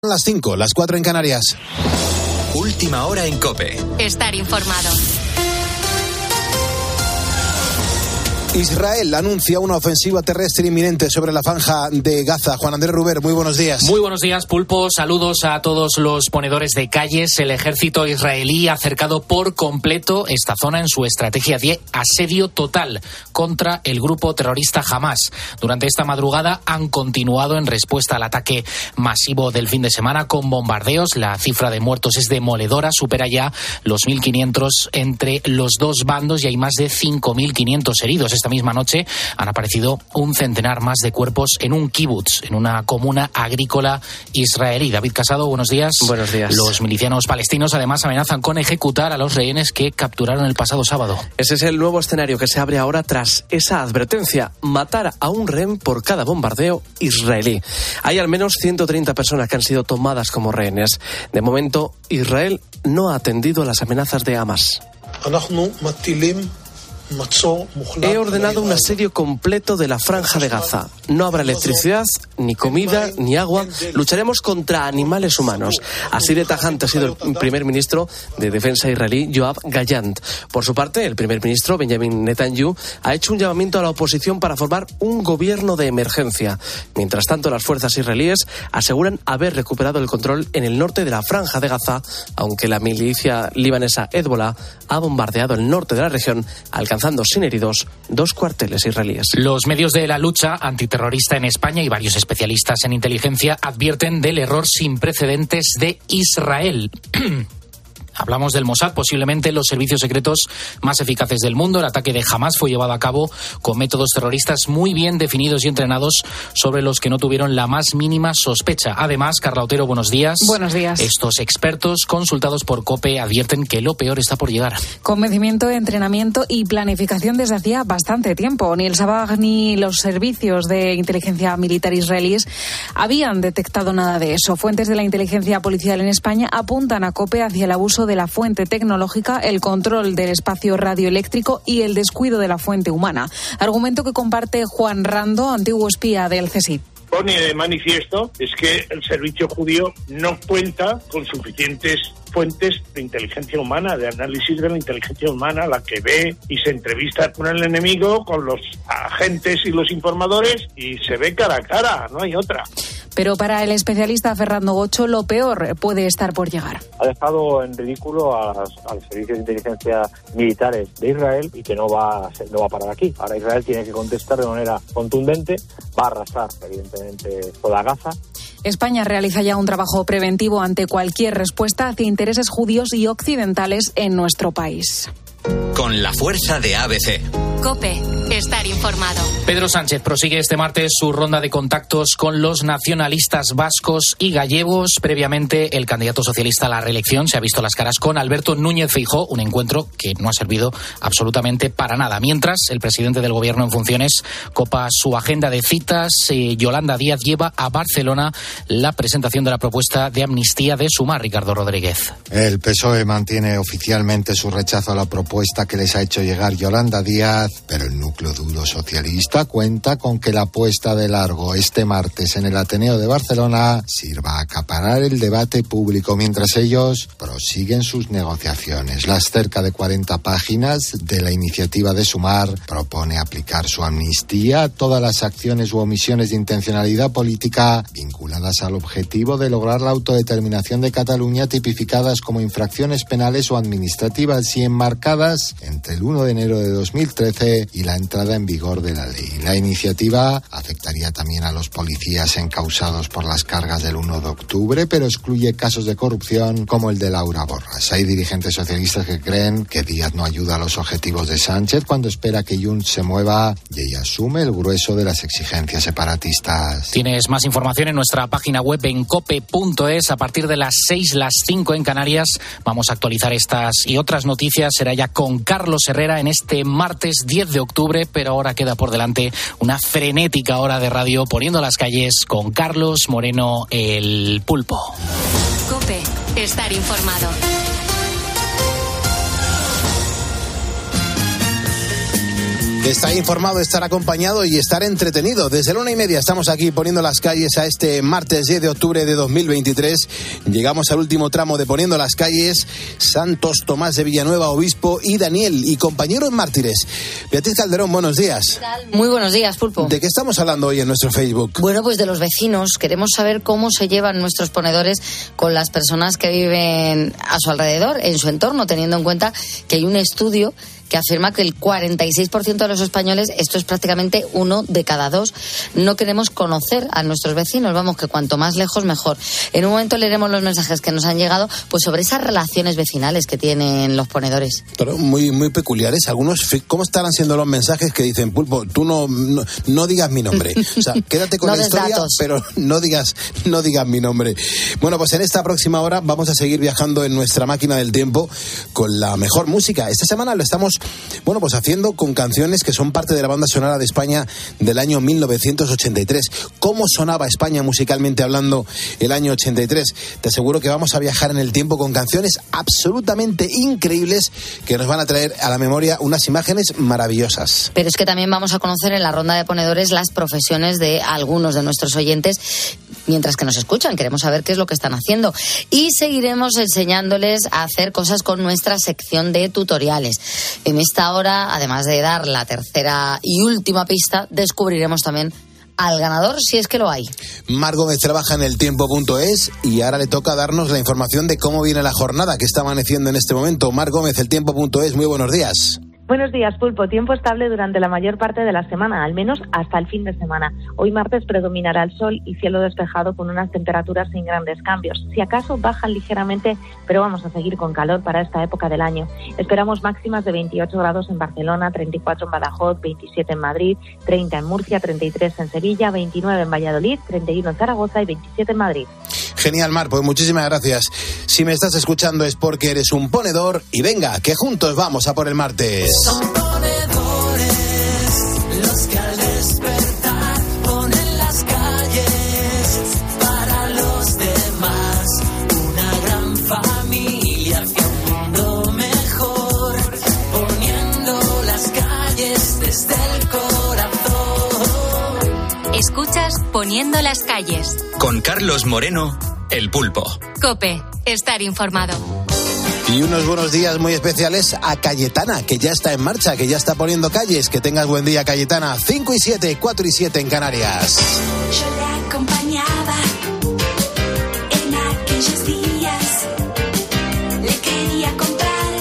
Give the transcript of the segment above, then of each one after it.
Las 5, las 4 en Canarias. Última hora en COPE. Estar informado. Israel anuncia una ofensiva terrestre inminente sobre la franja de Gaza. Juan Andrés Ruber, muy buenos días. Muy buenos días, Pulpo. Saludos a todos los ponedores de calles. El ejército israelí ha cercado por completo esta zona en su estrategia de asedio total contra el grupo terrorista Hamás. Durante esta madrugada han continuado en respuesta al ataque masivo del fin de semana con bombardeos. La cifra de muertos es demoledora, supera ya los 1.500 entre los dos bandos y hay más de 5.500 heridos. Esta misma noche han aparecido un centenar más de cuerpos en un kibutz, en una comuna agrícola israelí. David Casado, buenos días. Buenos días. Los milicianos palestinos además amenazan con ejecutar a los rehenes que capturaron el pasado sábado. Ese es el nuevo escenario que se abre ahora tras esa advertencia: matar a un rehén por cada bombardeo israelí. Hay al menos 130 personas que han sido tomadas como rehenes. De momento, Israel no ha atendido a las amenazas de Hamás. He ordenado un asedio completo de la franja de Gaza. No habrá electricidad, ni comida, ni agua. Lucharemos contra animales humanos. Así de tajante ha sido el primer ministro de Defensa israelí, Yoav Gallant. Por su parte, el primer ministro, Benjamin Netanyahu, ha hecho un llamamiento a la oposición para formar un gobierno de emergencia. Mientras tanto, las fuerzas israelíes aseguran haber recuperado el control en el norte de la franja de Gaza, aunque la milicia libanesa Hezbollah ha bombardeado el norte de la región, alcanzando sin heridos 2 cuarteles israelíes. Los medios de la lucha antiterrorista en España y varios especialistas en inteligencia advierten del error sin precedentes de Israel. Hablamos del Mossad, posiblemente los servicios secretos más eficaces del mundo. El ataque de Hamás fue llevado a cabo con métodos terroristas muy bien definidos y entrenados sobre los que no tuvieron la más mínima sospecha. Además, Carla Otero, buenos días. Buenos días. Estos expertos consultados por COPE advierten que lo peor está por llegar. Convencimiento, entrenamiento y planificación desde hacía bastante tiempo. Ni el Shabak ni los servicios de inteligencia militar israelíes habían detectado nada de eso. Fuentes de la inteligencia policial en España apuntan a COPE hacia el abuso de la fuente tecnológica, el control del espacio radioeléctrico y el descuido de la fuente humana. Argumento que comparte Juan Rando, antiguo espía del CSIC. Pone de manifiesto es que el servicio judío no cuenta con suficientes fuentes de inteligencia humana, de análisis de la inteligencia humana, la que ve y se entrevista con el enemigo, con los agentes y los informadores, y se ve cara a cara, no hay otra. Pero para el especialista Fernando Gocho, lo peor puede estar por llegar. Ha dejado en ridículo a los servicios de inteligencia militares de Israel y que no va a parar aquí. Ahora Israel tiene que contestar de manera contundente, va a arrasar evidentemente toda Gaza. España realiza ya un trabajo preventivo ante cualquier respuesta hacia intereses judíos y occidentales en nuestro país. Con la fuerza de ABC. COPE. Estar informado. Pedro Sánchez prosigue este martes su ronda de contactos con los nacionalistas vascos y gallegos. Previamente, el candidato socialista a la reelección se ha visto las caras con Alberto Núñez Feijóo, un encuentro que no ha servido absolutamente para nada. Mientras, el presidente del gobierno en funciones copa su agenda de citas. Yolanda Díaz lleva a Barcelona la presentación de la propuesta de amnistía de Sumar. Ricardo Rodríguez. El PSOE mantiene oficialmente su rechazo a la propuesta que les ha hecho llegar Yolanda Díaz, pero el núcleo duro socialista cuenta con que la puesta de largo este martes en el Ateneo de Barcelona sirva a acaparar el debate público mientras ellos prosiguen sus negociaciones. Las cerca de 40 páginas de la iniciativa de Sumar propone aplicar su amnistía a todas las acciones u omisiones de intencionalidad política vinculadas al objetivo de lograr la autodeterminación de Cataluña, tipificadas como infracciones penales o administrativas y enmarcadas entre el 1 de enero de 2013 y la entrada en vigor de la ley. La iniciativa afectaría también a los policías encausados por las cargas del 1 de octubre, pero excluye casos de corrupción como el de Laura Borras. Hay dirigentes socialistas que creen que Díaz no ayuda a los objetivos de Sánchez cuando espera que Junts se mueva y ella asume el grueso de las exigencias separatistas. Tienes más información en nuestra página web en cope.es. A partir de las 6, las 5 en Canarias, vamos a actualizar estas y otras noticias. Será ya con Carlos Herrera en este martes 10 de octubre, pero ahora queda por delante una frenética hora de radio poniendo las calles con Carlos Moreno, el Pulpo. COPE. Estar informado. Estar informado, estar acompañado y estar entretenido. Desde la 1:30 estamos aquí poniendo las calles a este martes 10 de octubre de 2023. Llegamos al último tramo de Poniendo las calles. Santos Tomás de Villanueva, obispo, y Daniel y compañeros mártires. Beatriz Calderón, buenos días. Muy buenos días, Pulpo. ¿De qué estamos hablando hoy en nuestro Facebook? Bueno, pues de los vecinos. Queremos saber cómo se llevan nuestros ponedores con las personas que viven a su alrededor, en su entorno, teniendo en cuenta que hay un estudio que afirma que el 46% de los españoles, esto es prácticamente 1 de cada 2, no queremos conocer a nuestros vecinos. Vamos, que cuanto más lejos, mejor. En un momento leeremos los mensajes que nos han llegado pues sobre esas relaciones vecinales que tienen los ponedores. Pero muy peculiares. Algunos, ¿cómo estarán siendo los mensajes que dicen, Pulpo, tú no digas mi nombre? O sea, quédate con no la historia, datos, pero no digas mi nombre. Bueno, pues en esta próxima hora vamos a seguir viajando en nuestra máquina del tiempo con la mejor música. Esta semana lo estamos pues haciendo con canciones que son parte de la banda sonora de España del año 1983. ¿Cómo sonaba España musicalmente hablando el año 83? Te aseguro que vamos a viajar en el tiempo con canciones absolutamente increíbles que nos van a traer a la memoria unas imágenes maravillosas. Pero es que también vamos a conocer en la ronda de ponedores las profesiones de algunos de nuestros oyentes mientras que nos escuchan. Queremos saber qué es lo que están haciendo. Y seguiremos enseñándoles a hacer cosas con nuestra sección de tutoriales. En esta hora, además de dar la tercera y última pista, descubriremos también al ganador, si es que lo hay. Mar Gómez trabaja en eltiempo.es y ahora le toca darnos la información de cómo viene la jornada que está amaneciendo en este momento. Mar Gómez, eltiempo.es, muy buenos días. Buenos días, Pulpo. Tiempo estable durante la mayor parte de la semana, al menos hasta el fin de semana. Hoy martes predominará el sol y cielo despejado con unas temperaturas sin grandes cambios. Si acaso bajan ligeramente, pero vamos a seguir con calor para esta época del año. Esperamos máximas de 28 grados en Barcelona, 34 en Badajoz, 27 en Madrid, 30 en Murcia, 33 en Sevilla, 29 en Valladolid, 31 en Zaragoza y 27 en Madrid. Genial, Mar, pues muchísimas gracias. Si me estás escuchando es porque eres un ponedor y venga, que juntos vamos a por el martes. Son ponedores los que al despertar ponen las calles para los demás. Una gran familia hacia un mundo mejor, poniendo las calles desde el corazón. Escuchas Poniendo las calles. Con Carlos Moreno, El Pulpo. COPE, estar informado. Y unos buenos días muy especiales a Cayetana, que ya está en marcha, que ya está poniendo calles. Que tengas buen día, Cayetana. 5 y 7, 4 y 7 en Canarias. Yo le acompañaba en aquellos días. Le quería comprar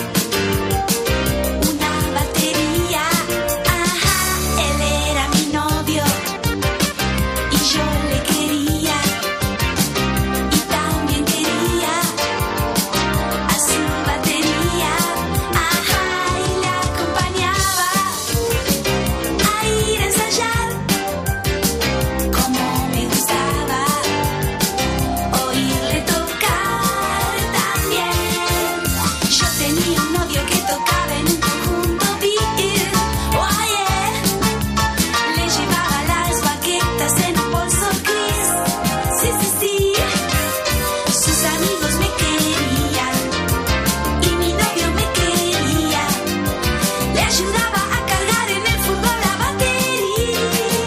una batería. Ajá, él era mi novio y yo le quería. Y también quería a su batería. Ajá, y le acompañaba a ir a ensayar. Como me gustaba oírle tocar también. Yo tenía un novio que tocaba en un conjunto beat. Oh yeah. Le llevaba las baquetas en un bolso gris. Sí, sí, sí. Sus amigos me querían y mi novio me quería. Le ayudaba a cargar en el fútbol la batería.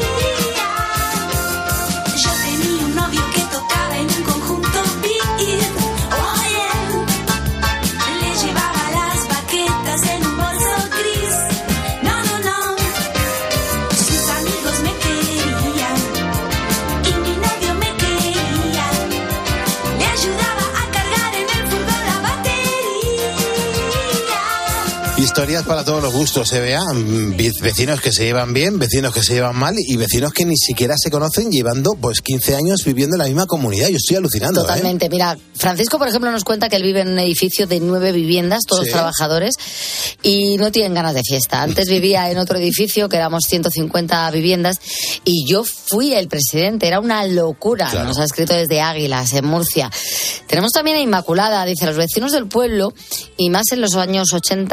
Yo tenía un novio que tocaba en un conjunto beat. Oh yeah. Le llevaba las baquetas en un bolso gris. No, no, no. Sus amigos me querían y mi novio me quería. Le ayudaba a cargar en el fútbol la batería. Historias para todos los gustos, se vean. Vecinos que se llevan bien, vecinos que se llevan mal y vecinos que ni siquiera se conocen llevando 15 años viviendo en la misma comunidad. Yo estoy alucinando. Totalmente. Mira, Francisco, por ejemplo, nos cuenta que él vive en un edificio de 9 viviendas, todos Sí. trabajadores, y no tienen ganas de fiesta. Antes vivía en otro edificio, que éramos 150 viviendas, y yo fui el presidente. Era una locura. Claro. Nos ha escrito desde Águilas, en Murcia. Tenemos también a Inmaculada, dice, los vecinos del pueblo, y más en los años 80,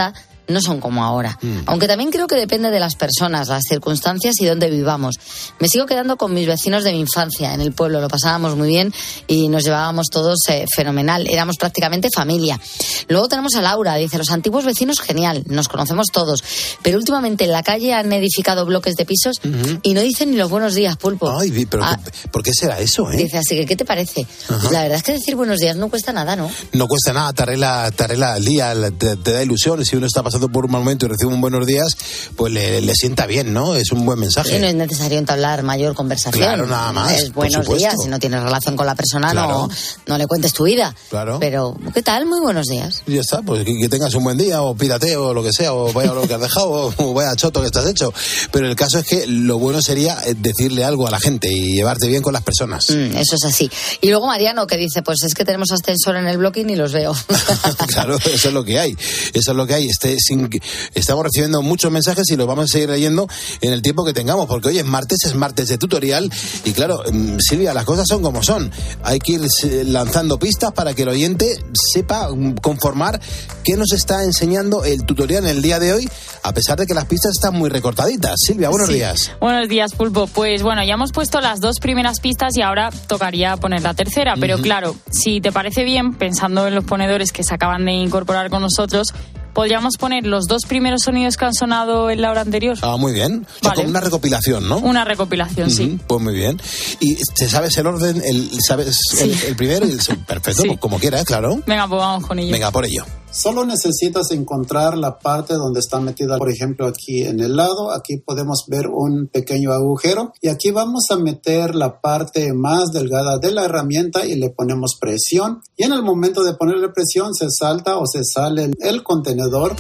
no son como ahora. Aunque también creo que depende de las personas, las circunstancias y dónde vivamos. Me sigo quedando con mis vecinos de mi infancia. En el pueblo lo pasábamos muy bien y nos llevábamos todos fenomenal. Éramos prácticamente familia. Luego tenemos a Laura, dice, los antiguos vecinos, genial, nos conocemos todos. Pero últimamente en la calle han edificado bloques de pisos y no dicen ni los buenos días, Pulpo. Ay, pero ¿por qué será eso, Dice, así que, ¿qué te parece? Pues la verdad es que decir buenos días no cuesta nada, ¿no? No cuesta nada, te arregla el día, te da ilusión. Si uno está pasando por un mal momento y recibe un buenos días, pues le sienta bien, ¿no? Es un buen mensaje. Y no es necesario entablar mayor conversación. Claro, nada más. Es buenos días. Si no tienes relación con la persona, claro, no le cuentes tu vida. Claro. Pero, ¿qué tal? Muy buenos días. Y ya está, pues que tengas un buen día, o pírate, o lo que sea, o vaya lo que has dejado, o vaya choto que estás hecho. Pero el caso es que lo bueno sería decirle algo a la gente y llevarte bien con las personas. Eso es así. Y luego Mariano, que dice, pues es que tenemos ascensor en el bloque y ni los veo. Claro, eso es lo que hay. Eso es lo que hay. Estamos recibiendo muchos mensajes y los vamos a seguir leyendo en el tiempo que tengamos, porque hoy es martes de tutorial y claro, Silvia, las cosas son como son. Hay que ir lanzando pistas para que el oyente sepa conformar qué nos está enseñando el tutorial en el día de hoy, a pesar de que las pistas están muy recortaditas. Silvia, buenos días. Buenos días, Pulpo. Pues bueno, ya hemos puesto las dos primeras pistas y ahora tocaría poner la tercera, pero claro, si te parece bien, pensando en los ponedores que se acaban de incorporar con nosotros, podríamos poner los dos primeros sonidos que han sonado en la hora anterior. Ah, muy bien. O sea, vale. Con una recopilación, ¿no? Una recopilación, sí. Pues muy bien. ¿Y te sabes el orden? ¿Sabes el primero y el segundo? Perfecto, pues como quieras, claro. Venga, pues vamos con ello. Venga, por ello. Solo necesitas encontrar la parte donde está metida, por ejemplo, aquí en el lado. Aquí podemos ver un pequeño agujero y aquí vamos a meter la parte más delgada de la herramienta y le ponemos presión. Y en el momento de ponerle presión se salta o se sale el contenedor.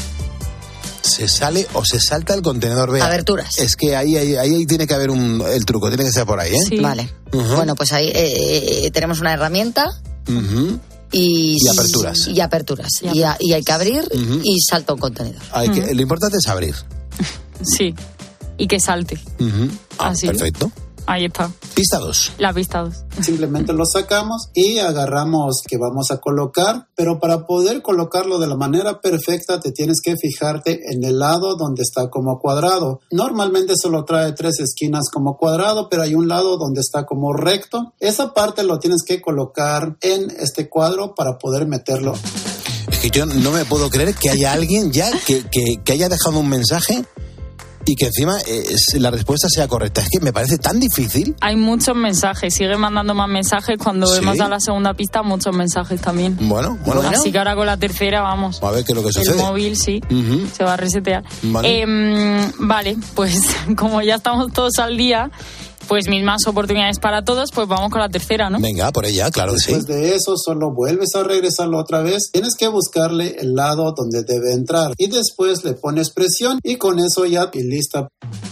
Se sale o se salta el contenedor, vea. Aberturas. Es que ahí tiene que haber el truco, tiene que ser por ahí, ¿eh? Sí. Vale. Bueno, pues ahí tenemos una herramienta. Y aperturas. Y hay que abrir y salta un contenedor. Lo importante es abrir. Sí, y que salte. Así. Perfecto. Ahí está. Pista 2. La pista 2. Simplemente lo sacamos y agarramos que vamos a colocar, pero para poder colocarlo de la manera perfecta te tienes que fijarte en el lado donde está como cuadrado. Normalmente solo trae 3 esquinas como cuadrado, pero hay un lado donde está como recto. Esa parte lo tienes que colocar en este cuadro para poder meterlo. Es que yo no me puedo creer que haya alguien ya que haya dejado un mensaje y que encima la respuesta sea correcta. Es que me parece tan difícil. Hay muchos mensajes, sigue mandando más mensajes. Cuando hemos dado la segunda pista, muchos mensajes también. Bueno. Así que ahora con la tercera vamos. A ver qué es lo que sucede. El móvil, sí, se va a resetear. Vale, pues como ya estamos todos al día, pues mismas oportunidades para todos, pues vamos con la tercera, ¿no? Venga, por ella, claro que sí. Después de eso, solo vuelves a regresarlo otra vez. Tienes que buscarle el lado donde debe entrar. Y después le pones presión y con eso ya y lista.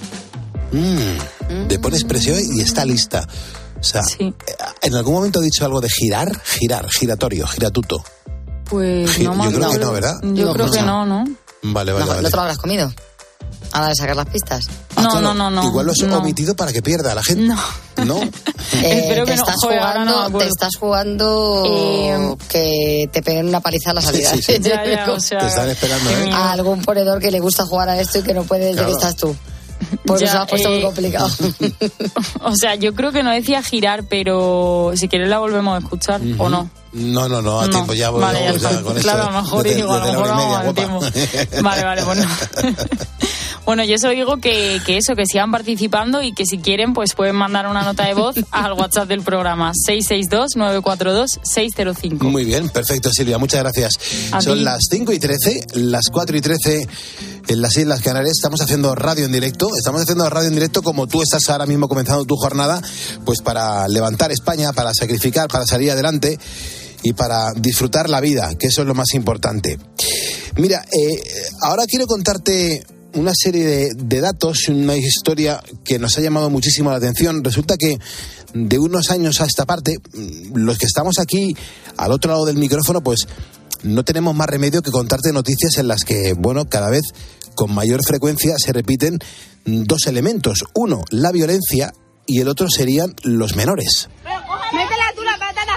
Le pones presión y está lista. O sea, ¿en algún momento ha dicho algo de giratorio, giratuto? Pues no me Yo creo que no, ¿verdad? Yo creo que no. Vale. ¿No te lo habrás comido? A la hora de sacar las pistas. No. Igual lo has omitido para que pierda la gente. No. Espero que te estás jugando que te peguen una paliza a la salida. Sí. Ya, o sea, te están esperando, ¿eh? A algún ponedor que le gusta jugar a esto y que no puede desde que estás tú. Pues eso ha puesto muy complicado. O sea, yo creo que no decía girar, pero si quieres la volvemos a escuchar, ¿o no? No, a tiempo ya. Vale, ya está. Con claro, esto, a lo mejor digo, a lo mejor vamos al tiempo. Vale, bueno. Bueno, yo eso digo que sigan participando y que si quieren, pues pueden mandar una nota de voz al WhatsApp del programa 662-942-605. Muy bien, perfecto, Silvia, muchas gracias. Son las 5:13, las 4:13 en las Islas Canarias. Estamos haciendo radio en directo. Como tú estás ahora mismo comenzando tu jornada, pues para levantar España, para sacrificar, para salir adelante y para disfrutar la vida, que eso es lo más importante. Mira, ahora quiero contarte una serie de datos, una historia que nos ha llamado muchísimo la atención. Resulta que de unos años a esta parte, los que estamos aquí al otro lado del micrófono, pues no tenemos más remedio que contarte noticias en las que, bueno, cada vez con mayor frecuencia se repiten dos elementos. Uno, la violencia, y el otro serían los menores. Métela tú la patata.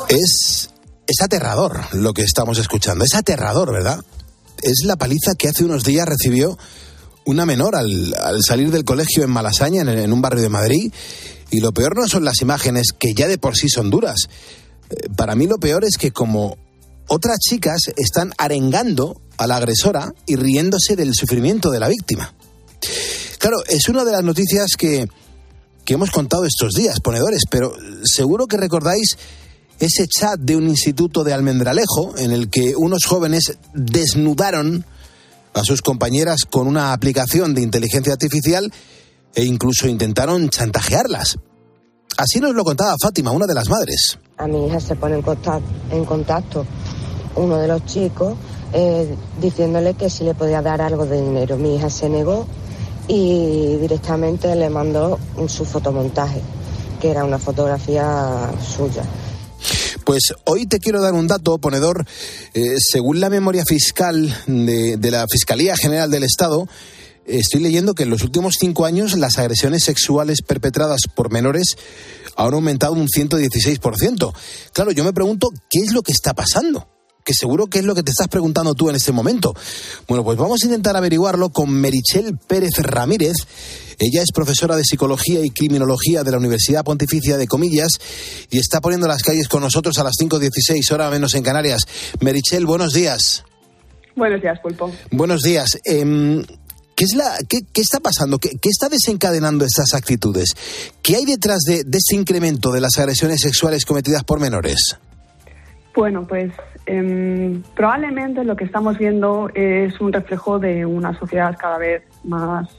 Es aterrador lo que estamos escuchando, es aterrador, ¿verdad? Es la paliza que hace unos días recibió una menor al salir del colegio en Malasaña, en un barrio de Madrid, y lo peor no son las imágenes, que ya de por sí son duras. Para mí lo peor es que como otras chicas están arengando a la agresora y riéndose del sufrimiento de la víctima. Claro, es una de las noticias que hemos contado estos días, ponedores, pero seguro que recordáis ese chat de un instituto de Almendralejo en el que unos jóvenes desnudaron a sus compañeras con una aplicación de inteligencia artificial e incluso intentaron chantajearlas. Así nos lo contaba Fátima, una de las madres. A mi hija se pone en contacto uno de los chicos diciéndole que si le podía dar algo de dinero. Mi hija se negó y directamente le mandó su fotomontaje, que era una fotografía suya. Pues hoy te quiero dar un dato, ponedor. Según la memoria fiscal de la Fiscalía General del Estado, estoy leyendo que en los últimos 5 años las agresiones sexuales perpetradas por menores han aumentado un 116%. Claro, yo me pregunto, ¿qué es lo que está pasando? Que seguro que es lo que te estás preguntando tú en este momento. Bueno, pues vamos a intentar averiguarlo con Meritxell Pérez Ramírez. Ella es profesora de Psicología y Criminología de la Universidad Pontificia de Comillas y está poniendo las calles con nosotros a las 5:16, hora menos en Canarias. Meritxell, buenos días. Buenos días, Pulpo. Buenos días. ¿Qué está pasando? ¿Qué está desencadenando estas actitudes? ¿Qué hay detrás de este incremento de las agresiones sexuales cometidas por menores? Bueno, pues probablemente lo que estamos viendo es un reflejo de una sociedad cada vez más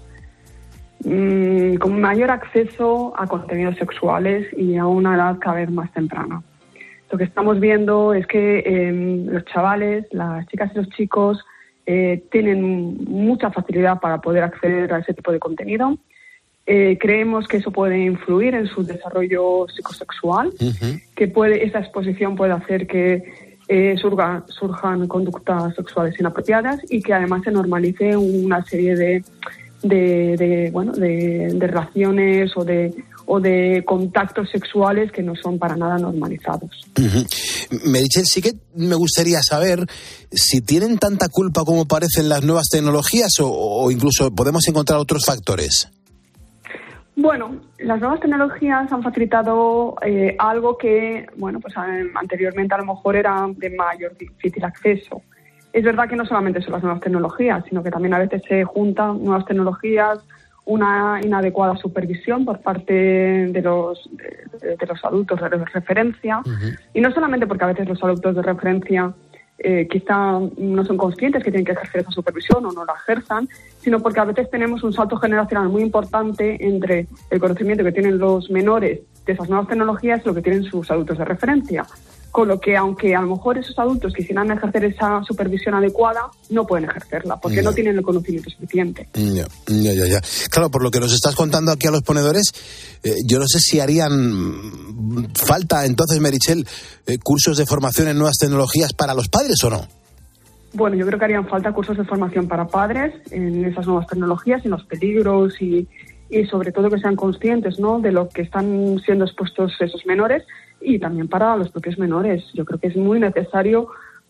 con mayor acceso a contenidos sexuales y a una edad cada vez más temprana. Lo que estamos viendo es que los chavales, las chicas y los chicos tienen mucha facilidad para poder acceder a ese tipo de contenido. Creemos que eso puede influir en su desarrollo psicosexual, que esa exposición puede hacer que surjan conductas sexuales inapropiadas y que además se normalice una serie de relaciones o de contactos sexuales que no son para nada normalizados. Meritxell, sí que me gustaría saber si tienen tanta culpa como parecen las nuevas tecnologías o incluso podemos encontrar otros factores. Bueno, las nuevas tecnologías han facilitado algo que, pues anteriormente a lo mejor era de mayor difícil acceso. Es verdad que no solamente son las nuevas tecnologías, sino que también a veces se juntan nuevas tecnologías, una inadecuada supervisión por parte de los adultos de referencia. Y no solamente porque a veces los adultos de referencia quizá no son conscientes que tienen que ejercer esa supervisión o no la ejerzan, sino porque a veces tenemos un salto generacional muy importante entre el conocimiento que tienen los menores de esas nuevas tecnologías y lo que tienen sus adultos de referencia. Con lo que, aunque a lo mejor esos adultos quisieran ejercer esa supervisión adecuada, no pueden ejercerla, porque no tienen el conocimiento suficiente. Ya. Claro, por lo que nos estás contando aquí a los ponedores, yo no sé si harían falta entonces, Meritxell, cursos de formación en nuevas tecnologías para los padres o no. Bueno, yo creo que harían falta cursos de formación para padres en esas nuevas tecnologías, en los peligros y sobre todo que sean conscientes, ¿no?, de lo que están siendo expuestos esos menores y también para los propios menores. Yo creo que es muy necesario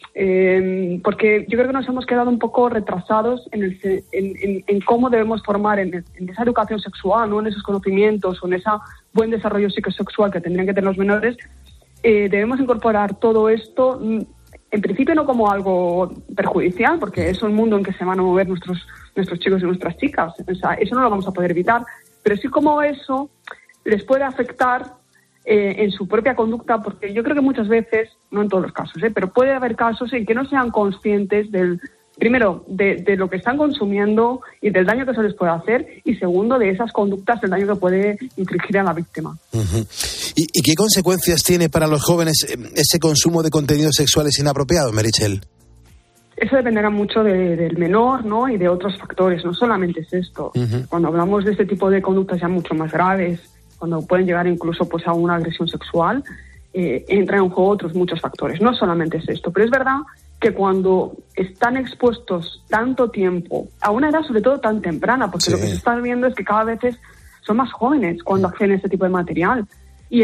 porque yo creo que nos hemos quedado un poco retrasados en cómo debemos formar en esa educación sexual, ¿no?, en esos conocimientos o en ese buen desarrollo psicosexual que tendrían que tener los menores. Debemos incorporar todo esto, en principio no como algo perjudicial, porque es un mundo en que se van a mover nuestros chicos y nuestras chicas. O sea, eso no lo vamos a poder evitar, pero sí como eso les puede afectar en su propia conducta, porque yo creo que muchas veces, no en todos los casos, pero puede haber casos en que no sean conscientes primero, de lo que están consumiendo y del daño que eso les puede hacer, y segundo, de esas conductas, el daño que puede infligir a la víctima. ¿Y qué consecuencias tiene para los jóvenes ese consumo de contenidos sexuales inapropiados, Meritxell? Eso dependerá mucho del menor, ¿no?, y de otros factores, no solamente es esto. Cuando hablamos de este tipo de conductas ya mucho más graves, cuando pueden llegar incluso a una agresión sexual, entran en juego otros muchos factores, no solamente es esto. Pero es verdad que cuando están expuestos tanto tiempo, a una edad sobre todo tan temprana, porque lo que se está viendo es que cada vez son más jóvenes cuando acceden a este tipo de material. y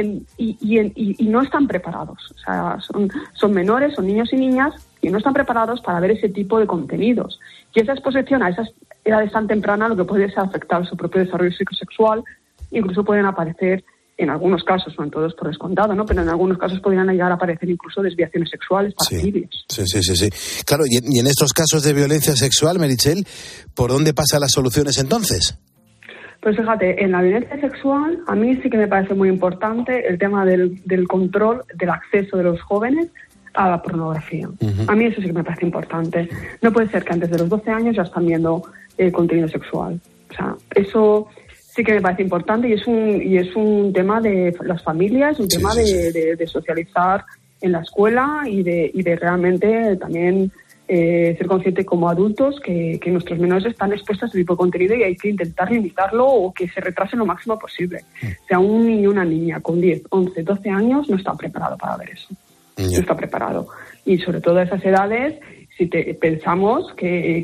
no están preparados. O sea, son menores, son niños y niñas y no están preparados para ver ese tipo de contenidos. Y esa exposición a esas edades tan tempranas lo que puede es afectar su propio desarrollo psicosexual, incluso pueden aparecer, en algunos casos, no en todos por descontado, ¿no? Pero en algunos casos podrían llegar a aparecer incluso desviaciones sexuales para vídeos. Sí. Claro, y en estos casos de violencia sexual, Meritxell, ¿por dónde pasan las soluciones entonces? Pues fíjate, en la violencia sexual a mí sí que me parece muy importante el tema del control del acceso de los jóvenes a la pornografía. Uh-huh. A mí eso sí que me parece importante. No puede ser que antes de los 12 años ya están viendo contenido sexual. O sea, eso sí que me parece importante y es un tema de las familias, un tema de socializar en la escuela y de realmente también ser consciente como adultos que nuestros menores están expuestos a este tipo de contenido y hay que intentar limitarlo o que se retrase lo máximo posible. O sea, un niño o una niña con 10, 11, 12 años no está preparado para ver eso. No está preparado. Y sobre todo a esas edades, si pensamos que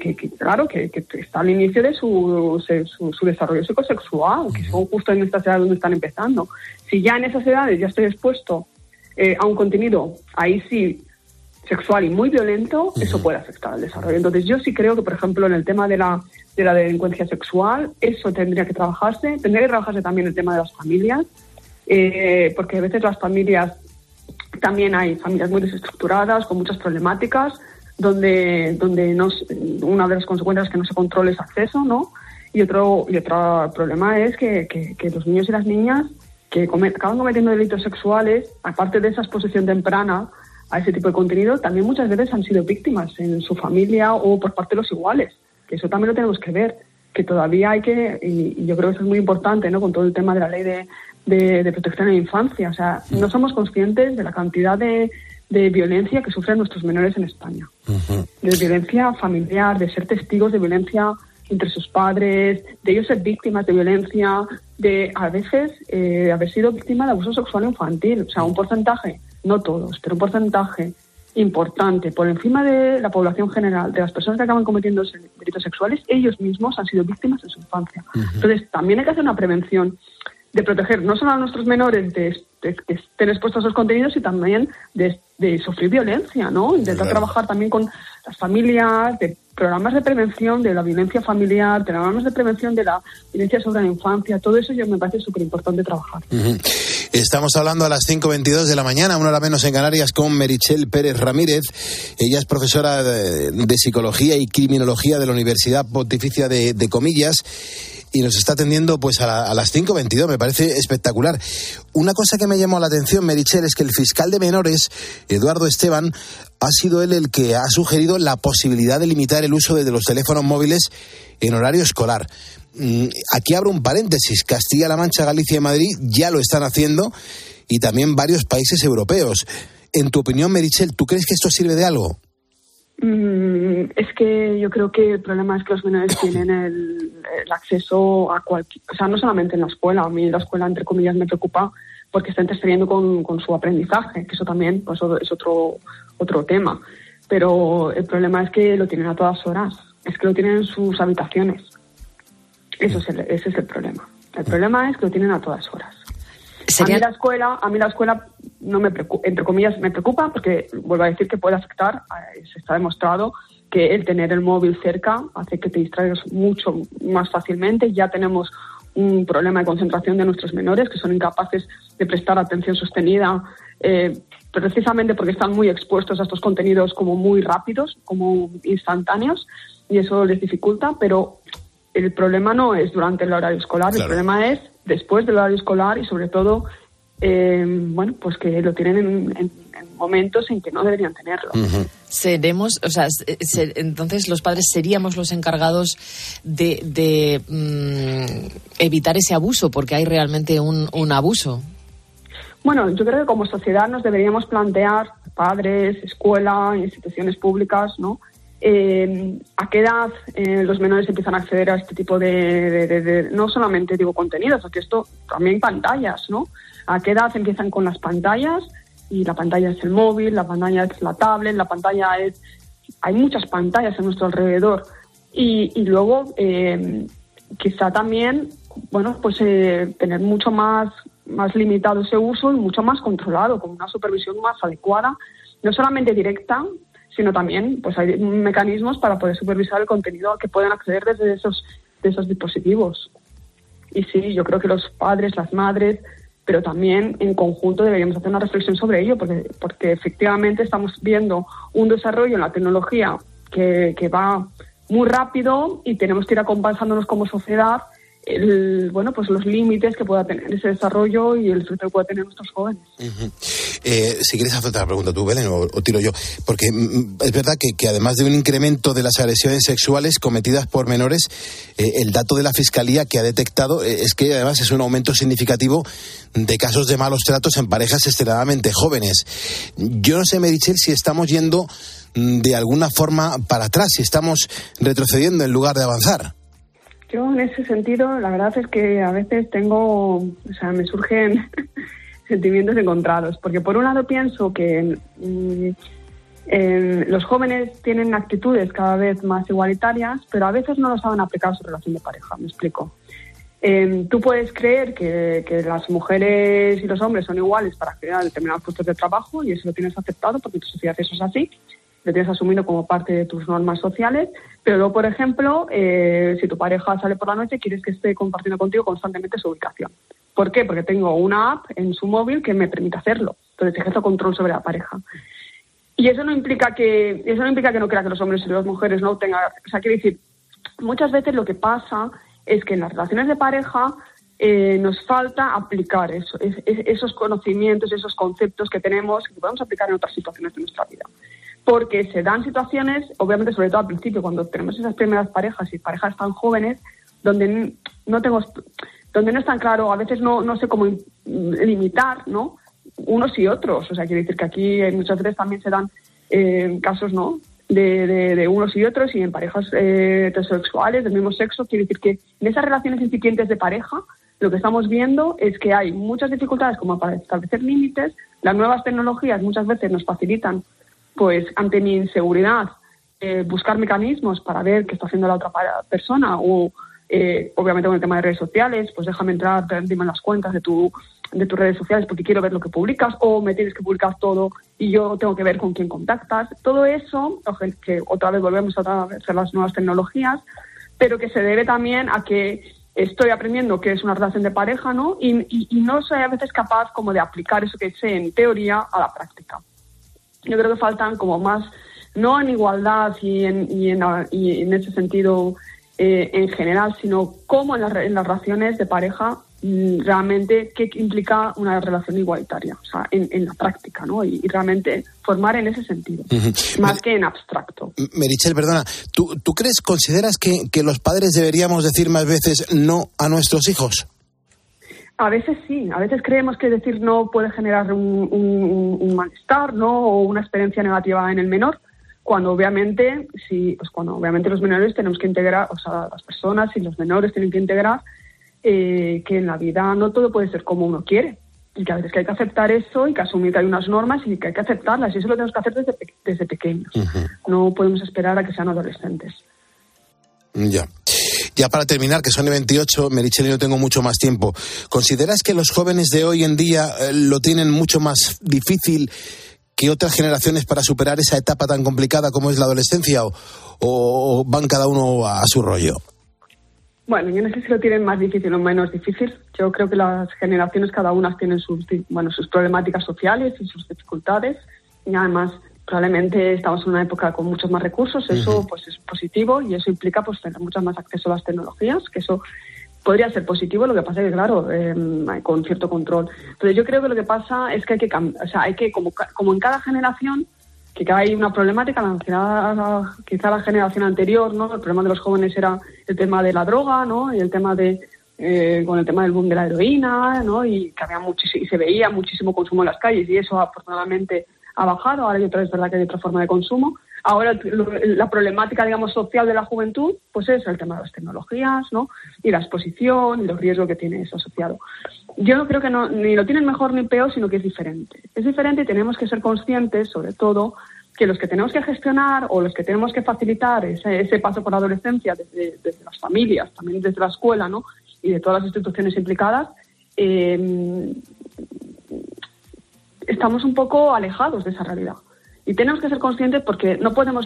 está al inicio de su desarrollo psicosexual, que son justo en estas edades donde están empezando. Si ya en esas edades ya estoy expuesto a un contenido, ahí sí, sexual y muy violento, eso puede afectar al desarrollo. Entonces yo sí creo que, por ejemplo, en el tema de la delincuencia sexual, eso tendría que trabajarse también el tema de las familias, porque a veces las familias, también hay familias muy desestructuradas, con muchas problemáticas, donde una de las consecuencias es que no se controle ese acceso, ¿no? Y otro problema es que los niños y las niñas que acaban cometiendo delitos sexuales, aparte de esa exposición temprana a ese tipo de contenido, también muchas veces han sido víctimas en su familia o por parte de los iguales, que eso también lo tenemos que ver, que todavía hay que, y yo creo que eso es muy importante, ¿no? Con todo el tema de la ley de protección a la infancia, o sea, no somos conscientes de la cantidad de violencia que sufren nuestros menores en España, de violencia familiar, de ser testigos de violencia entre sus padres, de ellos ser víctimas de violencia, de a veces haber sido víctima de abuso sexual infantil, o sea, un porcentaje, no todos, pero un porcentaje importante por encima de la población general, de las personas que acaban cometiendo delitos sexuales, ellos mismos han sido víctimas en su infancia. Entonces, también hay que hacer una prevención de proteger no solo a nuestros menores de que estén expuestos a esos contenidos, y también de sufrir violencia, ¿no? Intentar trabajar también con las familias, de programas de prevención de la violencia familiar, programas de prevención de la violencia sobre la infancia, todo eso yo me parece súper importante trabajar. Estamos hablando a las 5:22 de la mañana, una hora menos en Canarias, con Meritxell Pérez Ramírez. Ella es profesora de Psicología y Criminología de la Universidad Pontificia de Comillas y nos está atendiendo pues a las 5:22, me parece espectacular. Una cosa que me llamó la atención, Meritxell, es que el fiscal de menores, Eduardo Esteban, ha sido él el que ha sugerido la posibilidad de limitar el uso de los teléfonos móviles en horario escolar. Aquí abro un paréntesis, Castilla-La Mancha, Galicia y Madrid ya lo están haciendo y también varios países europeos. En tu opinión, Meritxell, ¿tú crees que esto sirve de algo? Es que yo creo que el problema es que los menores tienen el acceso a cualquier... O sea, no solamente en la escuela. A mí la escuela, entre comillas, me preocupa porque está interfiriendo con su aprendizaje, que eso también pues, es otro tema. Pero el problema es que lo tienen a todas horas. Es que lo tienen en sus habitaciones. Ese es el problema. El problema es que lo tienen a todas horas. A mí la escuela no me preocupa, entre comillas me preocupa, porque vuelvo a decir que puede afectar, se está demostrado que el tener el móvil cerca hace que te distraigas mucho más fácilmente. Ya tenemos un problema de concentración de nuestros menores, que son incapaces de prestar atención sostenida, precisamente porque están muy expuestos a estos contenidos como muy rápidos, como instantáneos, y eso les dificulta, pero el problema no es durante el horario escolar, claro. El problema es después del horario escolar y sobre todo, pues que lo tienen en momentos en que no deberían tenerlo. Entonces los padres seríamos los encargados de evitar ese abuso, porque hay realmente un abuso. Bueno, yo creo que como sociedad nos deberíamos plantear, padres, escuela, instituciones públicas, ¿no? ¿A qué edad los menores empiezan a acceder a este tipo de no solamente digo contenidos, porque esto también pantallas, ¿no? ¿A qué edad empiezan con las pantallas? Y la pantalla es el móvil, la pantalla es la tablet, hay muchas pantallas a nuestro alrededor. Y luego quizá también, tener mucho más más limitado ese uso y mucho más controlado, con una supervisión más adecuada, no solamente directa, sino también pues hay mecanismos para poder supervisar el contenido al que pueden acceder desde esos dispositivos. Y sí, yo creo que los padres, las madres, pero también en conjunto deberíamos hacer una reflexión sobre ello, porque efectivamente estamos viendo un desarrollo en la tecnología que va muy rápido y tenemos que ir acompañándonos como sociedad los límites que pueda tener ese desarrollo y el efecto que pueda tener nuestros jóvenes. Si quieres hacer otra pregunta tú, Belén, o tiro yo, porque es verdad que además de un incremento de las agresiones sexuales cometidas por menores, el dato de la Fiscalía que ha detectado es que además es un aumento significativo de casos de malos tratos en parejas extremadamente jóvenes. Yo no sé, Meritxell, si estamos yendo de alguna forma para atrás, si estamos retrocediendo en lugar de avanzar. Yo en ese sentido, la verdad es que a veces me surgen sentimientos encontrados, porque por un lado pienso que los jóvenes tienen actitudes cada vez más igualitarias, pero a veces no lo saben aplicar a su relación de pareja, me explico. Tú puedes creer que las mujeres y los hombres son iguales para acceder a determinados puestos de trabajo y eso lo tienes aceptado porque en tu sociedad eso es así, lo tienes asumido como parte de tus normas sociales, pero luego, por ejemplo, si tu pareja sale por la noche, quieres que esté compartiendo contigo constantemente su ubicación. ¿Por qué? Porque tengo una app en su móvil que me permite hacerlo. Entonces ejerzo control sobre la pareja. Y eso no implica que no crea que los hombres y las mujeres no tengan... O sea, quiero decir, muchas veces lo que pasa es que en las relaciones de pareja nos falta aplicar esos conocimientos, esos conceptos que tenemos, que podemos aplicar en otras situaciones de nuestra vida. Porque se dan situaciones, obviamente, sobre todo al principio, cuando tenemos esas primeras parejas y parejas tan jóvenes, donde no es tan claro, a veces no sé cómo limitar, ¿no?, unos y otros. O sea, quiere decir que aquí muchas veces también se dan casos, ¿no?, de unos y otros, y en parejas heterosexuales del mismo sexo. Quiere decir que en esas relaciones incipientes de pareja lo que estamos viendo es que hay muchas dificultades como para establecer límites. Las nuevas tecnologías muchas veces nos facilitan, pues ante mi inseguridad, buscar mecanismos para ver qué está haciendo la otra persona, o obviamente con el tema de redes sociales, pues déjame entrar, dime las cuentas de tus redes sociales porque quiero ver lo que publicas, o me tienes que publicar todo y yo tengo que ver con quién contactas. Todo eso, que otra vez volvemos a hacer las nuevas tecnologías, pero que se debe también a que estoy aprendiendo qué es una relación de pareja, ¿no? Y no soy a veces capaz como de aplicar eso que sé en teoría a la práctica. Yo creo que faltan como más, no en igualdad y en ese sentido en general, sino cómo en las relaciones de pareja realmente qué implica una relación igualitaria, o sea, en la práctica, ¿no? Y realmente formar en ese sentido, más que en abstracto. Meritxell, perdona, ¿tú consideras que los padres deberíamos decir más veces no a nuestros hijos? A veces sí, a veces creemos que decir no puede generar un malestar, ¿no?, o una experiencia negativa en el menor, cuando obviamente los menores tenemos que integrar, o sea, las personas y los menores tienen que integrar que en la vida no todo puede ser como uno quiere, y que a veces que hay que aceptar eso y que asumir que hay unas normas y que hay que aceptarlas, y eso lo tenemos que hacer desde pequeños. No podemos esperar a que sean adolescentes. Ya para terminar, que son de 28, Meritxell, y no tengo mucho más tiempo, ¿consideras que los jóvenes de hoy en día lo tienen mucho más difícil que otras generaciones para superar esa etapa tan complicada como es la adolescencia, o van cada uno a su rollo? Bueno, yo no sé si lo tienen más difícil o menos difícil. Yo creo que las generaciones cada una tienen sus problemáticas sociales y sus dificultades, y además probablemente estamos en una época con muchos más recursos. Eso pues es positivo, y eso implica pues tener mucho más acceso a las tecnologías, que eso podría ser positivo. Lo que pasa es que, claro, con cierto control. Pero yo creo que lo que pasa es que hay que como en cada generación, que hay una problemática. Quizá la generación anterior, ¿no?, el problema de los jóvenes era el tema de la droga, ¿no?, y el tema con el tema del boom de la heroína, ¿no?, y que había y se veía muchísimo consumo en las calles, y eso afortunadamente ha bajado. Ahora es verdad que hay otra forma de consumo. Ahora la problemática, digamos, social de la juventud, pues es el tema de las tecnologías, ¿no?, y la exposición y los riesgos que tiene eso asociado. Yo no creo que ni lo tienen mejor ni peor, sino que es diferente. Es diferente, y tenemos que ser conscientes, sobre todo, que los que tenemos que gestionar o los que tenemos que facilitar ese paso por la adolescencia desde las familias, también desde la escuela, ¿no?, y de todas las instituciones implicadas, estamos un poco alejados de esa realidad. Y tenemos que ser conscientes porque no podemos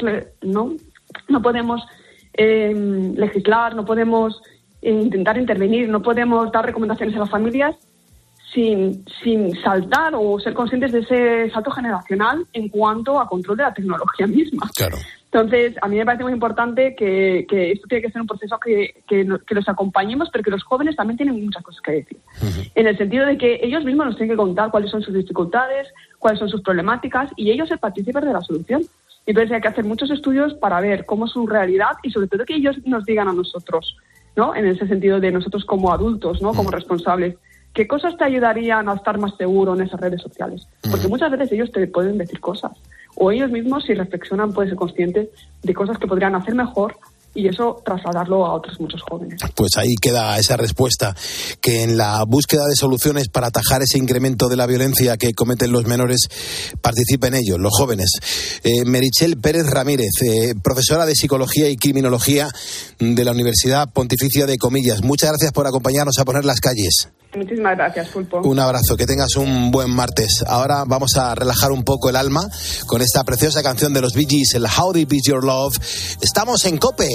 legislar, no podemos intentar intervenir, no podemos dar recomendaciones a las familias sin saltar o ser conscientes de ese salto generacional en cuanto a control de la tecnología misma. Claro. Entonces, a mí me parece muy importante que esto tiene que ser un proceso que los acompañemos, pero que los jóvenes también tienen muchas cosas que decir. Uh-huh. En el sentido de que ellos mismos nos tienen que contar cuáles son sus dificultades, cuáles son sus problemáticas, y ellos ser partícipes de la solución. Entonces hay que hacer muchos estudios para ver cómo es su realidad y sobre todo que ellos nos digan a nosotros, ¿no? En ese sentido de nosotros como adultos, ¿no? Como responsables. ¿Qué cosas te ayudarían a estar más seguro en esas redes sociales? Porque muchas veces ellos te pueden decir cosas. O ellos mismos, si reflexionan, pueden ser conscientes de cosas que podrían hacer mejor y eso trasladarlo a otros muchos jóvenes. Pues ahí queda esa respuesta, que en la búsqueda de soluciones para atajar ese incremento de la violencia que cometen los menores, participen ellos, los jóvenes. Meritxell Pérez Ramírez, profesora de Psicología y Criminología de la Universidad Pontificia de Comillas. Muchas gracias por acompañarnos a Poner las Calles. Muchísimas gracias, Pulpo. Un abrazo, que tengas un buen martes. Ahora vamos a relajar un poco el alma con esta preciosa canción de los Bee Gees, el How Deep Is Your Love. Estamos en COPE.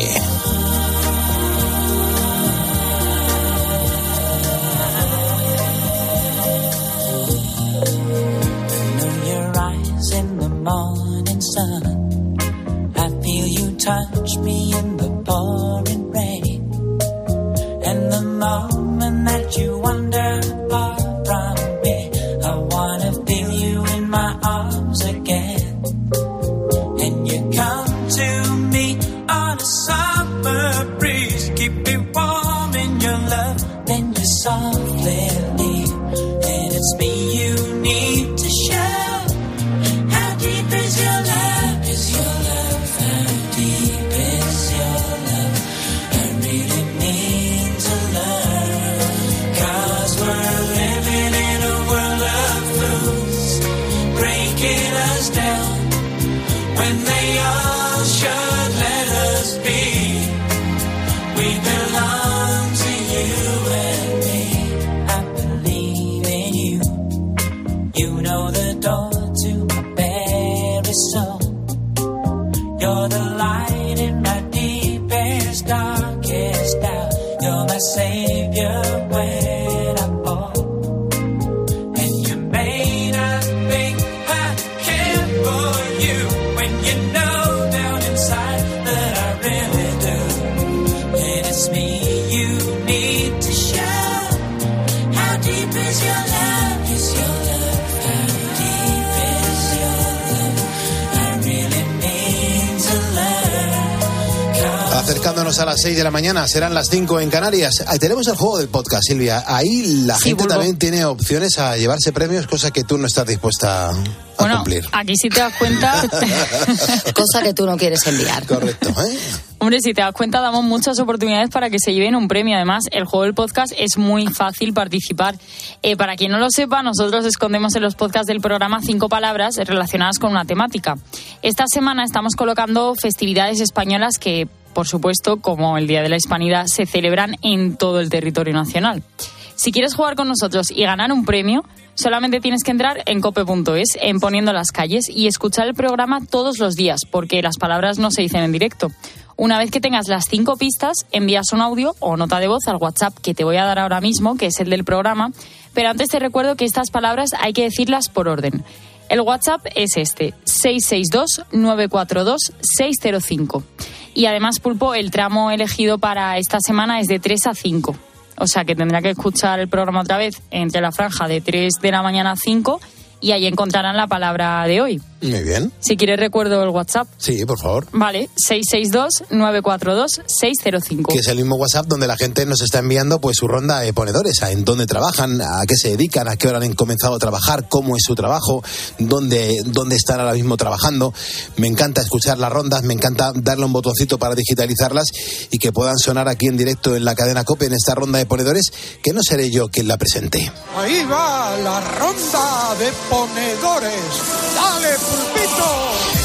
Touch me in the pouring rain, and the moment that you wander far from me, I wanna feel you in my arms again. And you come to me on a summer breeze, keep me warm in your love, then you softly leave, and it's me you need to show. How deep is your love? Is your love? Deep is your love, I really need to learn, 'cause we're living in a world of fools, breaking us down, when they all should let us be. We belong to you and me, I believe in you, you know the door to my very soul. You're the light in my deepest, darkest doubt. You're my savior when I fall. And you may not think I care for you, when you know down inside that I really do. And it's me you need to show. How deep is your love? Is your love? How deep is your love? I really need to learn. Acercándonos a las 6 de la mañana, serán las 5 en Canarias. Ahí tenemos el juego del podcast, Silvia. Ahí la gente Bulbo también tiene opciones a llevarse premios, cosa que tú no estás dispuesta a cumplir. Aquí si te das cuenta... Cosa que tú no quieres enviar. Correcto, ¿eh? Hombre, si te das cuenta, damos muchas oportunidades para que se lleven un premio. Además, el juego del podcast es muy fácil participar. Para quien no lo sepa, nosotros escondemos en los podcasts del programa 5 palabras relacionadas con una temática. Esta semana estamos colocando festividades españolas que, por supuesto, como el Día de la Hispanidad, se celebran en todo el territorio nacional. Si quieres jugar con nosotros y ganar un premio, solamente tienes que entrar en cope.es, en Poniendo las Calles, y escuchar el programa todos los días, porque las palabras no se dicen en directo. Una vez que tengas las 5 pistas, envías un audio o nota de voz al WhatsApp que te voy a dar ahora mismo, que es el del programa, pero antes te recuerdo que estas palabras hay que decirlas por orden. El WhatsApp es este, 662-942-605. Y además, Pulpo, el tramo elegido para esta semana es de 3 a 5. O sea que tendrá que escuchar el programa otra vez entre la franja de 3 de la mañana a 5 y ahí encontrarán la palabra de hoy. Muy bien. Si quieres recuerdo el WhatsApp. Sí, por favor. Vale, 662-942-605. Que es el mismo WhatsApp donde la gente nos está enviando pues su ronda de ponedores, a en dónde trabajan, a qué se dedican, a qué hora han comenzado a trabajar, cómo es su trabajo, dónde están ahora mismo trabajando. Me encanta escuchar las rondas, me encanta darle un botoncito para digitalizarlas y que puedan sonar aquí en directo en la cadena COPE en esta ronda de ponedores, que no seré yo quien la presente. Ahí va la ronda de ponedores. ¡Dale, Pulpito!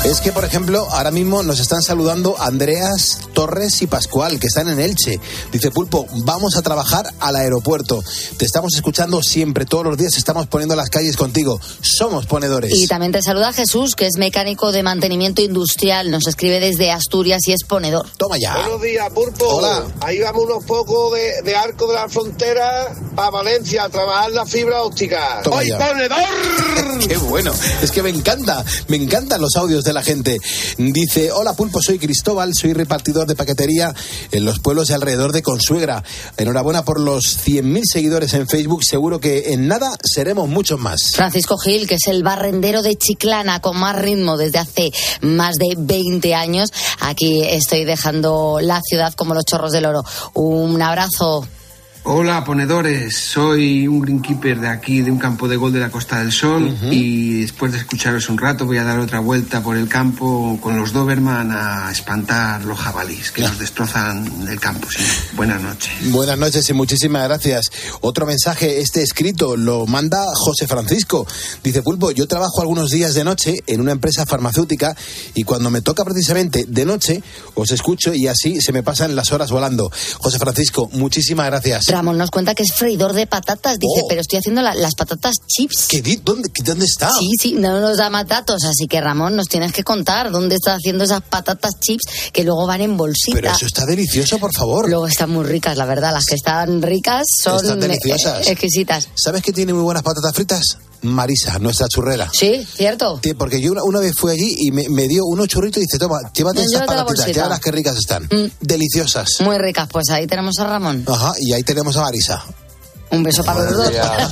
Es que, por ejemplo, ahora mismo nos están saludando Andreas, Torres y Pascual, que están en Elche. Dice Pulpo, vamos a trabajar al aeropuerto. Te estamos escuchando siempre, todos los días estamos poniendo las calles contigo. Somos ponedores. Y también te saluda Jesús, que es mecánico de mantenimiento industrial. Nos escribe desde Asturias y es ponedor. Toma ya. Buenos días, Pulpo. Hola. Ahí vamos unos pocos de Arco de la Frontera a Valencia a trabajar la fibra óptica. Toma ¡Hoy ya. ponedor! ¡Qué bueno! Es que me encantan los audios de la gente. Dice, hola Pulpo, soy Cristóbal, soy repartidor de paquetería en los pueblos de alrededor de Consuegra. Enhorabuena por los 100.000 seguidores en Facebook, seguro que en nada seremos muchos más. Francisco Gil, que es el barrendero de Chiclana con más ritmo desde hace más de 20 años. Aquí estoy dejando la ciudad como los chorros del oro. Un abrazo. Hola, ponedores. Soy un greenkeeper de aquí, de un campo de golf de la Costa del Sol, y después de escucharos un rato voy a dar otra vuelta por el campo con los Doberman a espantar los jabalíes que nos destrozan el campo. Sí. Buenas noches. Buenas noches y muchísimas gracias. Otro mensaje, escrito, lo manda José Francisco. Dice, Pulpo, yo trabajo algunos días de noche en una empresa farmacéutica y cuando me toca precisamente de noche os escucho y así se me pasan las horas volando. José Francisco, muchísimas gracias. Ramón nos cuenta que es freidor de patatas. Dice, pero estoy haciendo las patatas chips. ¿Dónde está? Sí, no nos da más datos. Así que, Ramón, nos tienes que contar dónde está haciendo esas patatas chips que luego van en bolsita. Pero eso está delicioso, por favor. Luego están muy ricas, la verdad. Las que están ricas son deliciosas. Exquisitas. ¿Sabes qué tiene muy buenas patatas fritas? Marisa, nuestra churrera. Sí, cierto. Sí, porque yo una vez fui allí y me dio unos churritos y dice, toma, llévate estas patatitas, ya verás qué ricas están. Deliciosas. Muy ricas, pues ahí tenemos a Ramón. Ajá, y ahí tenemos a Marisa. Un beso para los dos.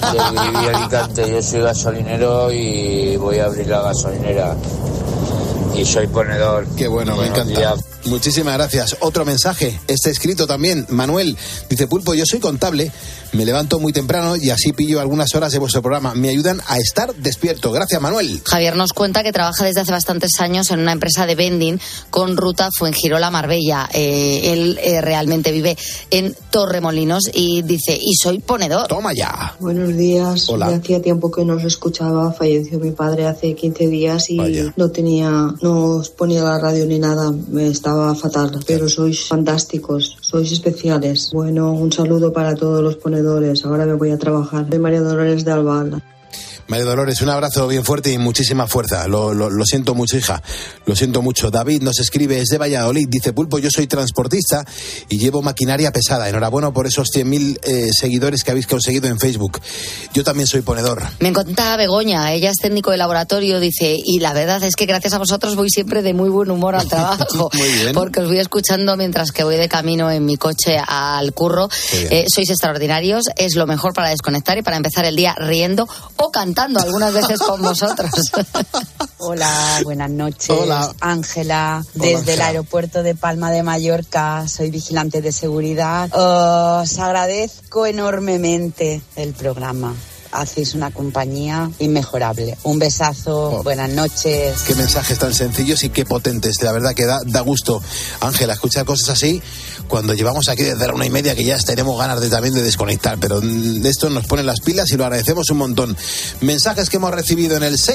De Alicante, yo soy gasolinero y voy a abrir la gasolinera. Y soy ponedor. Qué bueno, me encanta. Días. Muchísimas gracias. Otro mensaje, escrito también, Manuel. Dice, Pulpo, yo soy contable, me levanto muy temprano y así pillo algunas horas de vuestro programa. Me ayudan a estar despierto. Gracias, Manuel. Javier nos cuenta que trabaja desde hace bastantes años en una empresa de vending con ruta Fuengirola-Marbella. Él realmente vive en Torremolinos y dice, y soy ponedor. Toma ya. Buenos días. Hola. Ya hacía tiempo que no os escuchaba. Falleció mi padre hace 15 días y no os ponía la radio ni nada. Me estaba fatal, pero sois fantásticos, sois especiales. Bueno, un saludo para todos los ponedores. Ahora me voy a trabajar. Soy María Dolores de Albal. María Dolores, un abrazo bien fuerte y muchísima fuerza. Lo siento mucho, hija. Lo siento mucho. David nos escribe, es de Valladolid. Dice, Pulpo, yo soy transportista y llevo maquinaria pesada. Enhorabuena por esos 100.000 seguidores que habéis conseguido en Facebook. Yo también soy ponedor. Me contaba Begoña, ella es técnico de laboratorio, dice, y la verdad es que gracias a vosotros voy siempre de muy buen humor al trabajo. Muy bien. Porque os voy escuchando mientras que voy de camino en mi coche al curro. Sois extraordinarios, es lo mejor para desconectar y para empezar el día riendo o cantando algunas veces con vosotros. Hola, buenas noches. Hola. Ángela, desde Ángela. el aeropuerto de Palma de Mallorca, soy vigilante de seguridad. Os agradezco enormemente el programa. Hacéis una compañía inmejorable. Un besazo, buenas noches. Qué mensajes tan sencillos y qué potentes. La verdad que da gusto, Ángela, escuchar cosas así cuando llevamos aquí desde la 1:30 que ya tenemos ganas también de desconectar. Pero esto nos pone las pilas y lo agradecemos un montón. Mensajes que hemos recibido en el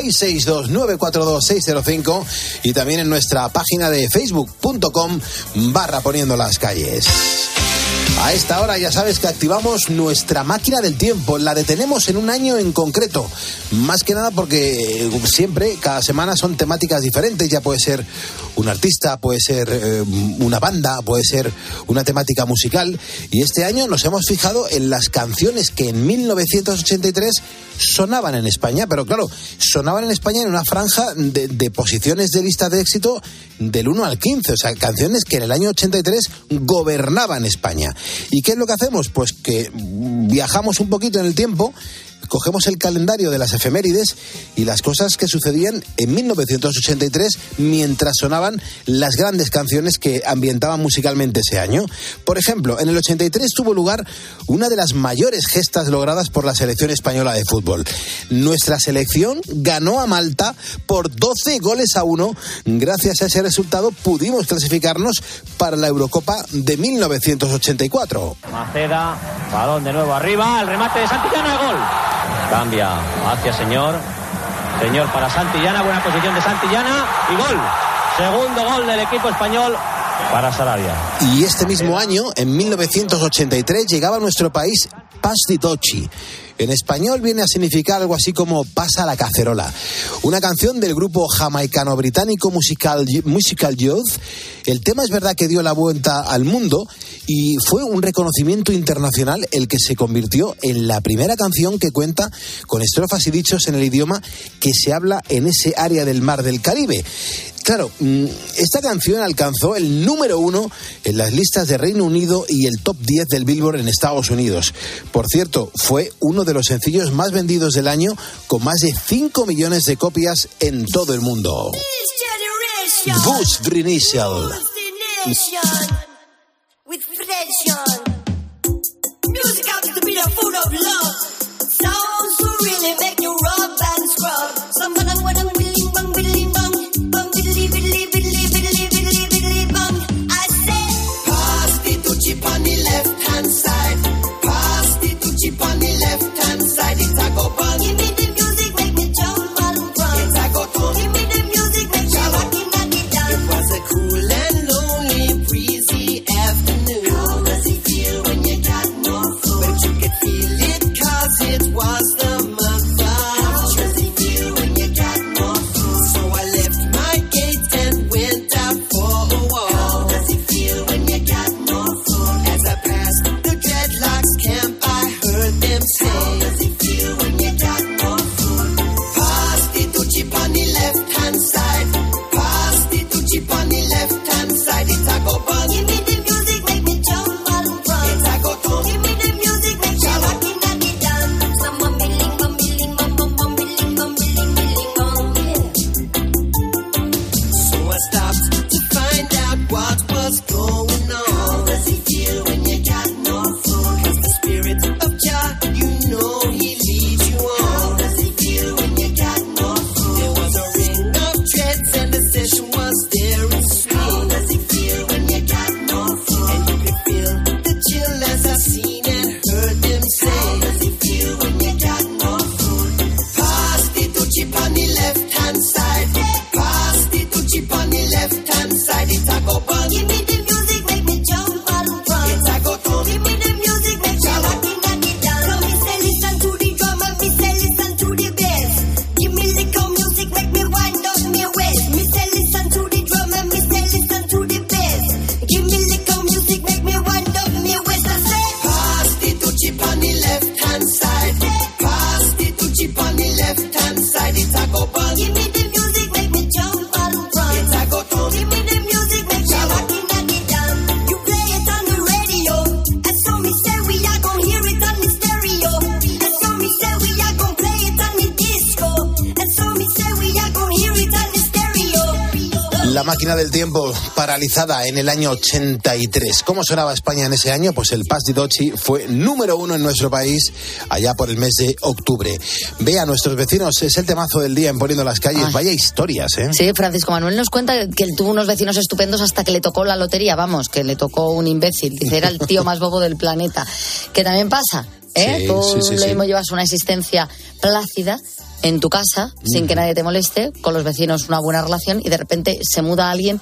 662-942-605 y también en nuestra página de facebook.com/poniendo las calles. A esta hora ya sabes que activamos nuestra máquina del tiempo, la detenemos en un año en concreto, más que nada porque siempre, cada semana son temáticas diferentes, ya puede ser un artista, puede ser una banda, puede ser una temática musical, y este año nos hemos fijado en las canciones que en 1983 sonaban en España, pero claro, sonaban en España en una franja de posiciones de lista de éxito del 1 al 15, o sea, canciones que en el año 83 gobernaban España. ¿Y qué es lo que hacemos? Pues que viajamos un poquito en el tiempo, cogemos el calendario de las efemérides y las cosas que sucedían en 1983 mientras sonaban las grandes canciones que ambientaban musicalmente ese año. Por ejemplo, en el 83 tuvo lugar una de las mayores gestas logradas por la selección española de fútbol. Nuestra selección ganó a Malta por 12-1. Gracias a ese resultado pudimos clasificarnos para la Eurocopa de 1984. Maceda, balón de nuevo arriba, el remate de Santillana, gol. Cambia hacia señor. Señor, para Santillana, buena posición de Santillana y gol. Segundo gol del equipo español para Sarabia. Y este mismo año, en 1983, llegaba a nuestro país Pasti Tocci. En español viene a significar algo así como pasa la cacerola. Una canción del grupo jamaicano-británico Musical Youth. El tema es verdad que dio la vuelta al mundo y fue un reconocimiento internacional el que se convirtió en la primera canción que cuenta con estrofas y dichos en el idioma que se habla en ese área del mar del Caribe. Claro, esta canción alcanzó el número 1 en las listas de Reino Unido y el top 10 del Billboard en Estados Unidos. Por cierto, fue uno de los sencillos más vendidos del año, con más de 5 millones de copias en todo el mundo. Boost the Nation. On the left hand side, pass the Tucci on the left hand side, it's a go bang. Give me the music, make me jump and run. It's a go tongue. Give me the music, make me rock in the dance. It was a cool and lonely, breezy afternoon. How does it feel when you got no food? But you could feel it 'cause it was the mother. How does it feel when you got no food? So I left my gate and went out for a walk. How does it feel when you got no food? As I passed the dreadlocks camp, I heard them say, how does it feel when you got no food? Pass the Tucci on the left hand side, pass the Tucci on the left hand side, it's a go bang. Give me the music, make me jump and run. It's a go tongue. Give me the music, make me rock in the dance. Someone billing, bum, billing, bum, bum, bum, billing, bum, billing, billing, bum, yeah. So I stopped to find out what was going on. How does it feel when you got no food? 'Cause the spirit of Jah, you know he leads you on. How does it feel when you got no food? There was a ring of dreads and the session was there in swing. How does it feel when you got no food? And you could feel the chill as I seen and heard them say, how does it feel when you got no food? Pass the Tucci on the left hand side, pass the Tucci on the left hand side, it's a go bang. Give me the music, make me jump and run. It's a go tongue. Give me the music, make me rock in the dance. So me say listen to the drum and me say listen to the bass. Give me little music, make me wind up me waist. Me say listen to the drum and me say listen to the bass. Give me little music, make me wind up me waist. I say pass the Tucci on the left hand side, pass the Tucci on the left hand side, it's a go bang. Give me the music, make me jump and run. It's a go tongue. Give me the music, make me rock in the dance. You play it on the radio, and so me say we are gon' hear it on the stereo. And so me say we are gon' play it on the disco. And so me say we are gon' hear it on the stereo. La máquina del tiempo paralizada en el año 83. ¿Cómo sonaba España en ese año? Pues el Pasti Tocci fue número 1 en nuestro país allá por el mes de octubre. Ve a nuestros vecinos, es el temazo del día en Poniendo las Calles. Ay. Vaya historias, ¿eh? Sí, Francisco Manuel nos cuenta que él tuvo unos vecinos estupendos hasta que le tocó la lotería, vamos, que le tocó un imbécil, dice, era el tío más bobo del planeta, que también pasa, ¿eh? Sí, Tú sí, lo sí. mismo llevas una existencia plácida en tu casa, sin que nadie te moleste, con los vecinos una buena relación, y de repente se muda alguien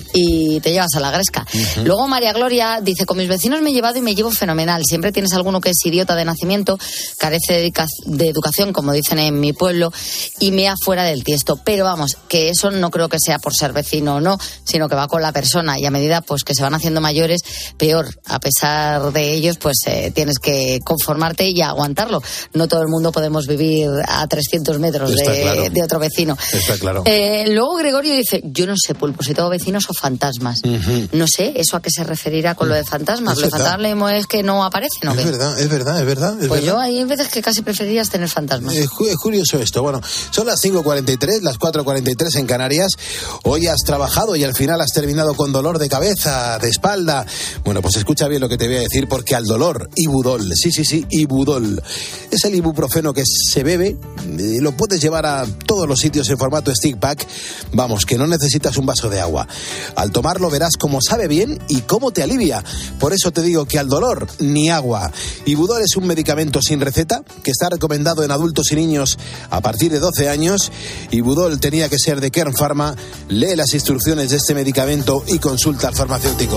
y te llevas a la gresca. Luego María Gloria dice, con mis vecinos me he llevado y me llevo fenomenal. Siempre tienes alguno que es idiota de nacimiento, carece de educación, como dicen en mi pueblo, y mea fuera del tiesto. Pero vamos, que eso no creo que sea por ser vecino o no, sino que va con la persona, y a medida pues que se van haciendo mayores, peor. A pesar de ellos, pues tienes que conformarte y aguantarlo. No todo el mundo podemos vivir a 300 metros de otro vecino. Está claro. Luego Gregorio dice, yo no sé, Pulpo, si tengo vecinos o fantasmas. No sé, ¿eso a qué se referirá con lo de fantasmas? ¿Lo de fantasma es que no aparecen o qué? Es verdad. Pues yo hay veces que casi preferirías tener fantasmas. Es curioso esto. Bueno, son las 5:43, las 4:43 en Canarias. Hoy has trabajado y al final has terminado con dolor de cabeza, de espalda. Bueno, pues escucha bien lo que te voy a decir, porque al dolor, Ibudol, sí, Ibudol, es el ibuprofeno que se bebe lo puedes llevar a todos los sitios en formato stick pack. Vamos, que no necesitas un vaso de agua. Al tomarlo verás cómo sabe bien y cómo te alivia. Por eso te digo que al dolor, ni agua. Ibudol es un medicamento sin receta que está recomendado en adultos y niños a partir de 12 años. Ibudol tenía que ser de Kern Pharma. Lee las instrucciones de este medicamento y consulta al farmacéutico.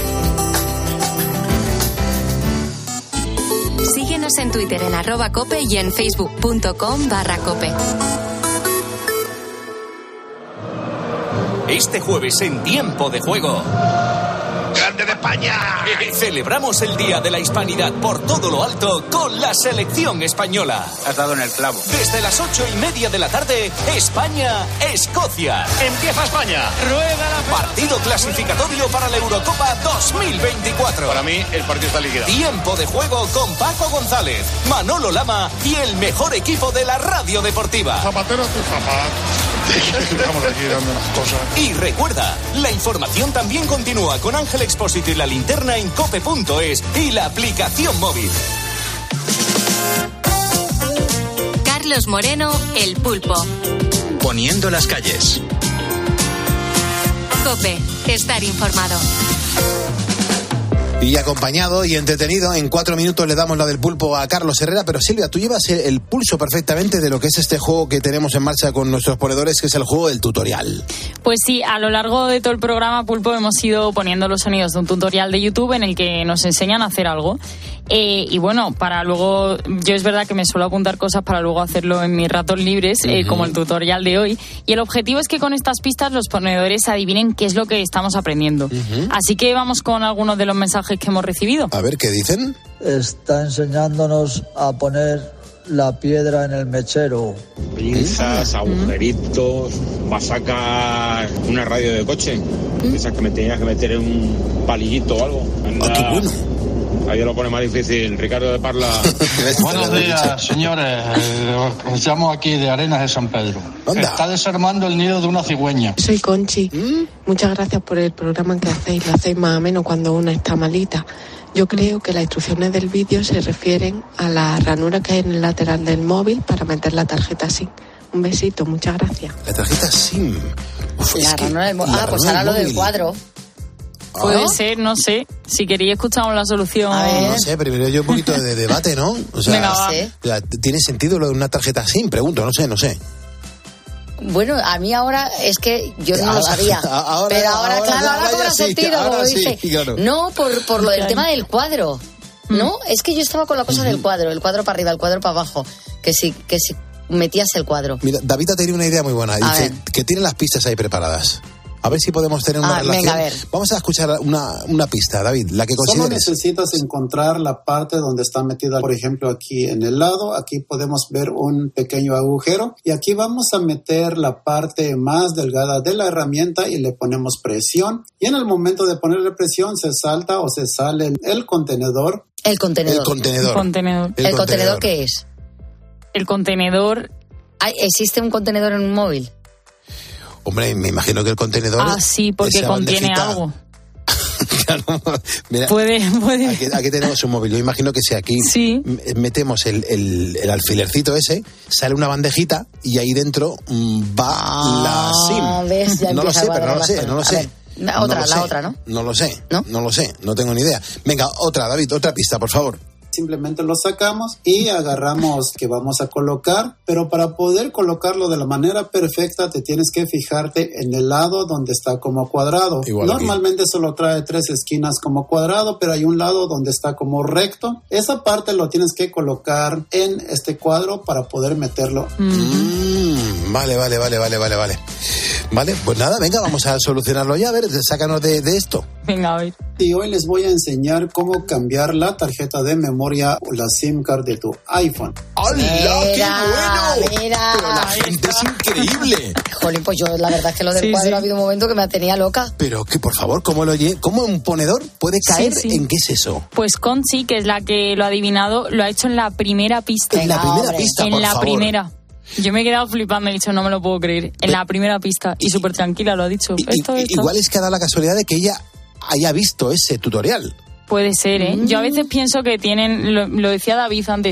Síguenos en Twitter en @cope y en facebook.com/cope. Este jueves en Tiempo de Juego. ¡Grande de España! Celebramos el Día de la Hispanidad por todo lo alto con la selección española. Has dado en el clavo. Desde las 8:30 de la tarde, España-Escocia. ¡Empieza España! Rueda la partido clasificatorio para la Eurocopa 2024. Para mí, el partido está liquidado. Tiempo de Juego con Paco González, Manolo Lama y el mejor equipo de la radio deportiva. Zapatero, tu zapato. Estamos aquí dando unas cosas. Y recuerda, la información también continúa con Ángel Expósito y la linterna en cope.es y la aplicación móvil. Carlos Moreno, El Pulpo. Poniendo las calles. Cope, estar informado. Y acompañado y entretenido, en 4 minutos le damos la del pulpo a Carlos Herrera. Pero Silvia, tú llevas el pulso perfectamente de lo que es este juego que tenemos en marcha con nuestros ponedores, que es el juego del tutorial. Pues sí, a lo largo de todo el programa, Pulpo, hemos ido poniendo los sonidos de un tutorial de YouTube en el que nos enseñan a hacer algo. Y bueno, para luego, yo es verdad que me suelo apuntar cosas para luego hacerlo en mis ratos libres, como el tutorial de hoy. Y el objetivo es que con estas pistas los ponedores adivinen qué es lo que estamos aprendiendo. Así que vamos con algunos de los mensajes que hemos recibido. A ver, ¿qué dicen? Está enseñándonos a poner la piedra en el mechero. Pinzas, agujeritos, para sacar una radio de coche. Esas que me tenías que meter en un palillito o algo. ¡Qué bueno! Ahí lo pone más difícil, Ricardo de Parla. Buenos días, señores. Os llamo aquí de Arenas de San Pedro. ¿Onda? Está desarmando el nido de una cigüeña. Soy Conchi. Muchas gracias por el programa que hacéis. Lo hacéis más o menos cuando una está malita. Yo creo que las instrucciones del vídeo se refieren a la ranura que hay en el lateral del móvil para meter la tarjeta SIM. Un besito, muchas gracias. La tarjeta SIM. La ranura del móvil. Pues ahora lo del cuadro. Puede ser, no sé. Si queréis escuchamos la solución. No sé, primero yo un poquito de debate, ¿no? O sea, venga, va. ¿Tiene sentido lo de una tarjeta SIM? Pregunto, no sé. Bueno, a mí ahora es que yo no lo sabía. Pero ahora cobra sentido, como dice. Claro. No, por lo del tema del cuadro. No, es que yo estaba con la cosa del cuadro. El cuadro para arriba, el cuadro para abajo. Que si metías el cuadro. Mira, David ha tenido una idea muy buena. Dice que tiene las pistas ahí preparadas. A ver si podemos tener una relación. Venga, a ver. Vamos a escuchar una pista, David, la que consideres. Solo necesitas encontrar la parte donde está metida, por ejemplo, aquí en el lado. Aquí podemos ver un pequeño agujero. Y aquí vamos a meter la parte más delgada de la herramienta y le ponemos presión. Y en el momento de ponerle presión se salta o se sale el contenedor. El contenedor. ¿El contenedor qué es? El contenedor... ¿Existe un contenedor en un móvil? Hombre, me imagino que el contenedor... sí, porque contiene algo. Claro, mira, puede. Aquí tenemos un móvil. Yo imagino que si aquí metemos el alfilercito ese, sale una bandejita y ahí dentro va la SIM. No lo sé, pero no lo sé. La otra, ¿no? No lo sé, no tengo ni idea. Venga, otra, David, otra pista, por favor. Simplemente lo sacamos y agarramos que vamos a colocar, pero para poder colocarlo de la manera perfecta te tienes que fijarte en el lado donde está como cuadrado. Normalmente solo trae 3 esquinas como cuadrado, pero hay un lado donde está como recto. Esa parte lo tienes que colocar en este cuadro para poder meterlo. Vale. Vale, pues nada, venga, vamos a solucionarlo ya. A ver, sácanos de esto. Venga, a ver. Y hoy les voy a enseñar cómo cambiar la tarjeta de memoria o la SIM card de tu iPhone. ¡Hola, qué bueno! Mira. Pero la gente es increíble. Jolín, pues yo la verdad es que lo del cuadro ha habido un momento que me tenía loca. Pero que por favor, ¿cómo un ponedor puede caer en qué es eso? Pues Conchi, que es la que lo ha adivinado, lo ha hecho en la primera pista. En la primera pista, por favor. Primera. Yo me he quedado flipando, he dicho, no me lo puedo creer. En la primera pista, y súper tranquila lo ha dicho. Igual es que ha dado la casualidad de que ella haya visto ese tutorial. Puede ser, ¿eh? Yo a veces pienso que tienen, lo decía David antes,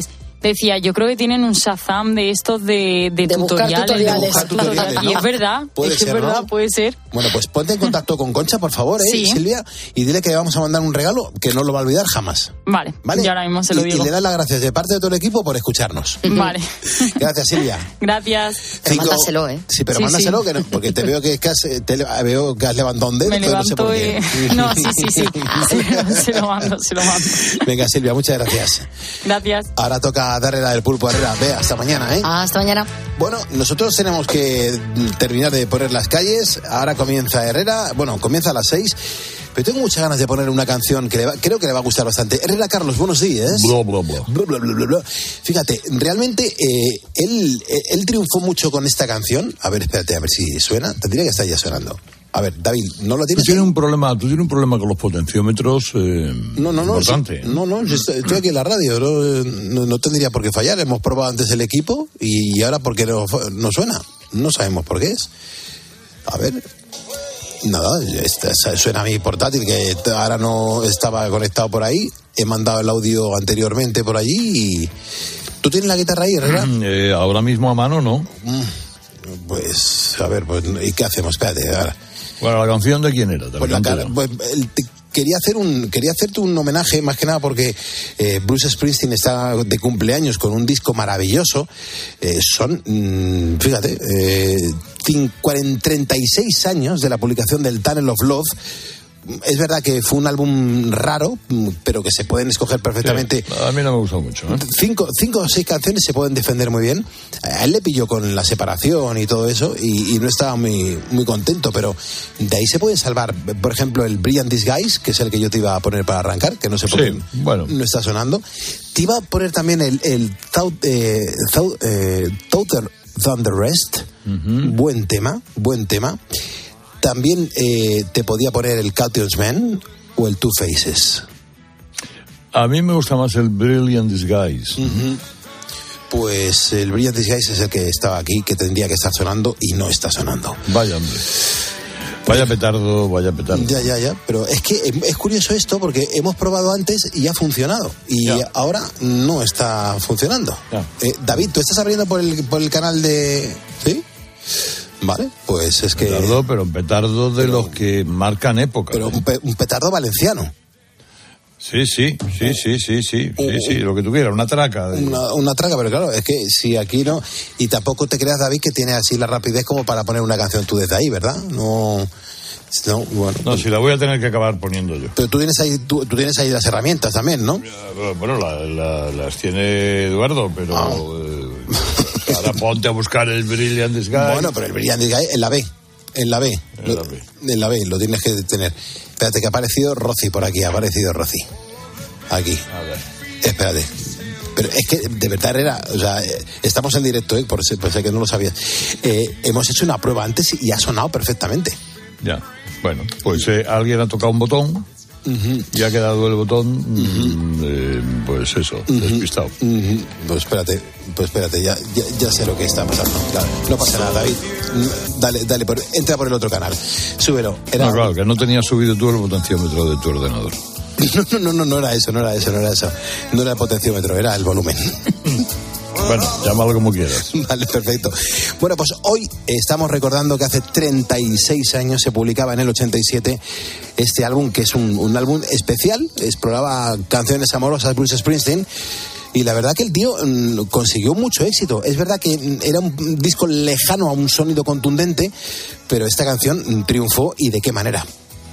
decía, yo creo que tienen un Shazam de estos de tutoriales. tutoriales. Buscar tutoriales, Y ¿no? es verdad, Puede es que ser, es verdad, ¿no? puede ser. Bueno, pues ponte en contacto con Concha, por favor, Sí. Silvia, y dile que le vamos a mandar un regalo que no lo va a olvidar jamás. Vale, ¿Vale? yo ahora mismo se lo Y digo. le das las gracias de parte de todo el equipo por escucharnos. Vale. Gracias, Silvia. Gracias. Pero mándaselo, ¿eh? Sí, pero Sí, mándaselo, sí. que no, porque te veo que veo que has levantado un dedo. Me entonces no sé levanto por y... qué. No, sí. Se lo mando. Venga, Silvia, muchas gracias. Gracias. Ahora toca darle la del pulpo a Herrera. Ve, hasta mañana, ¿eh? Hasta mañana. Bueno, nosotros tenemos que terminar de poner las calles. Ahora comienza Herrera. Bueno, comienza a las 6. Pero tengo muchas ganas de poner una canción que creo que le va a gustar bastante. Herrera Carlos, buenos días. Bla, bla, bla. Bla, bla, bla, bla, bla. Fíjate, realmente él triunfó mucho con esta canción. A ver, espérate, a ver si suena. Tendría que estar ya sonando. A ver, David, ¿no lo Tú tienes? tienes un problema con los potenciómetros No, importante. sí, no, yo estoy aquí en la radio, no tendría por qué fallar. Hemos probado antes el equipo y ahora ¿por qué no suena? No sabemos por qué es. A ver, nada, suena a mi portátil que ahora no estaba conectado por ahí. He mandado el audio anteriormente por allí y... ¿Tú tienes la guitarra ahí, Herrera? Ahora mismo a mano no. Pues, a ver, pues, ¿y qué hacemos? Espérate, ahora. Bueno, ¿la canción de quién era? Quería hacerte un homenaje, más que nada porque Bruce Springsteen está de cumpleaños con un disco maravilloso. Son, fíjate, 36 años de la publicación del Tunnel of Love. Es verdad que fue un álbum raro, pero que se pueden escoger perfectamente. Sí, a mí no me gustó mucho. Cinco o seis canciones se pueden defender muy bien. A él le pilló con la separación y todo eso y no estaba muy contento, pero de ahí se pueden salvar. Por ejemplo, el Brilliant Disguise, que es el que yo te iba a poner para arrancar, que no sé por qué no está sonando. Te iba a poner también el Total Thunder Rest. Buen tema. También te podía poner el Caution's Man o el Two Faces. A mí me gusta más el Brilliant Disguise. Pues el Brilliant Disguise es el que estaba aquí, que tendría que estar sonando y no está sonando. Vaya, hombre. Vaya petardo. Ya. Pero es que es curioso esto porque hemos probado antes y ha funcionado. Y ahora no está funcionando. David, ¿tú estás abriendo por el canal de...? ¿Sí? Vale, pues es que... Pero un petardo de los que marcan época. Pero un petardo valenciano. Sí, lo que tú quieras, una traca. Una traca, pero claro, es que si aquí no... Y tampoco te creas, David, que tiene así la rapidez como para poner una canción tú desde ahí, ¿verdad? No, bueno. No, si la voy a tener que acabar poniendo yo. Pero tú tienes ahí las herramientas también, ¿no? Bueno, las tiene Eduardo, pero... Ahora ponte a buscar el Brilliant Disguise. Bueno, pero el Brilliant Disguise en la B. En la B, lo tienes que tener. Espérate, que ha aparecido Rosy por aquí. Aquí. A ver. Espérate. Pero es que, de verdad, Herrera, o sea, estamos en directo, por si que no lo sabías. Hemos hecho una prueba antes y ha sonado perfectamente. Ya. Bueno, pues alguien ha tocado un botón. Y ha quedado el botón, pues eso, despistado. Pues espérate, ya sé lo que está pasando. Claro, no pasa nada, David. Dale, entra por el otro canal. Súbelo. No, claro, que no tenías subido tú el potenciómetro de tu ordenador. No era eso. No era el potenciómetro, era el volumen. Bueno, llámalo como quieras. Vale, perfecto. Bueno, pues hoy estamos recordando que hace 36 años se publicaba en el 87 este álbum, que es un álbum especial. Exploraba canciones amorosas Bruce Springsteen. Y la verdad que el tío consiguió mucho éxito. Es verdad que era un disco lejano a un sonido contundente, pero esta canción triunfó, y de qué manera.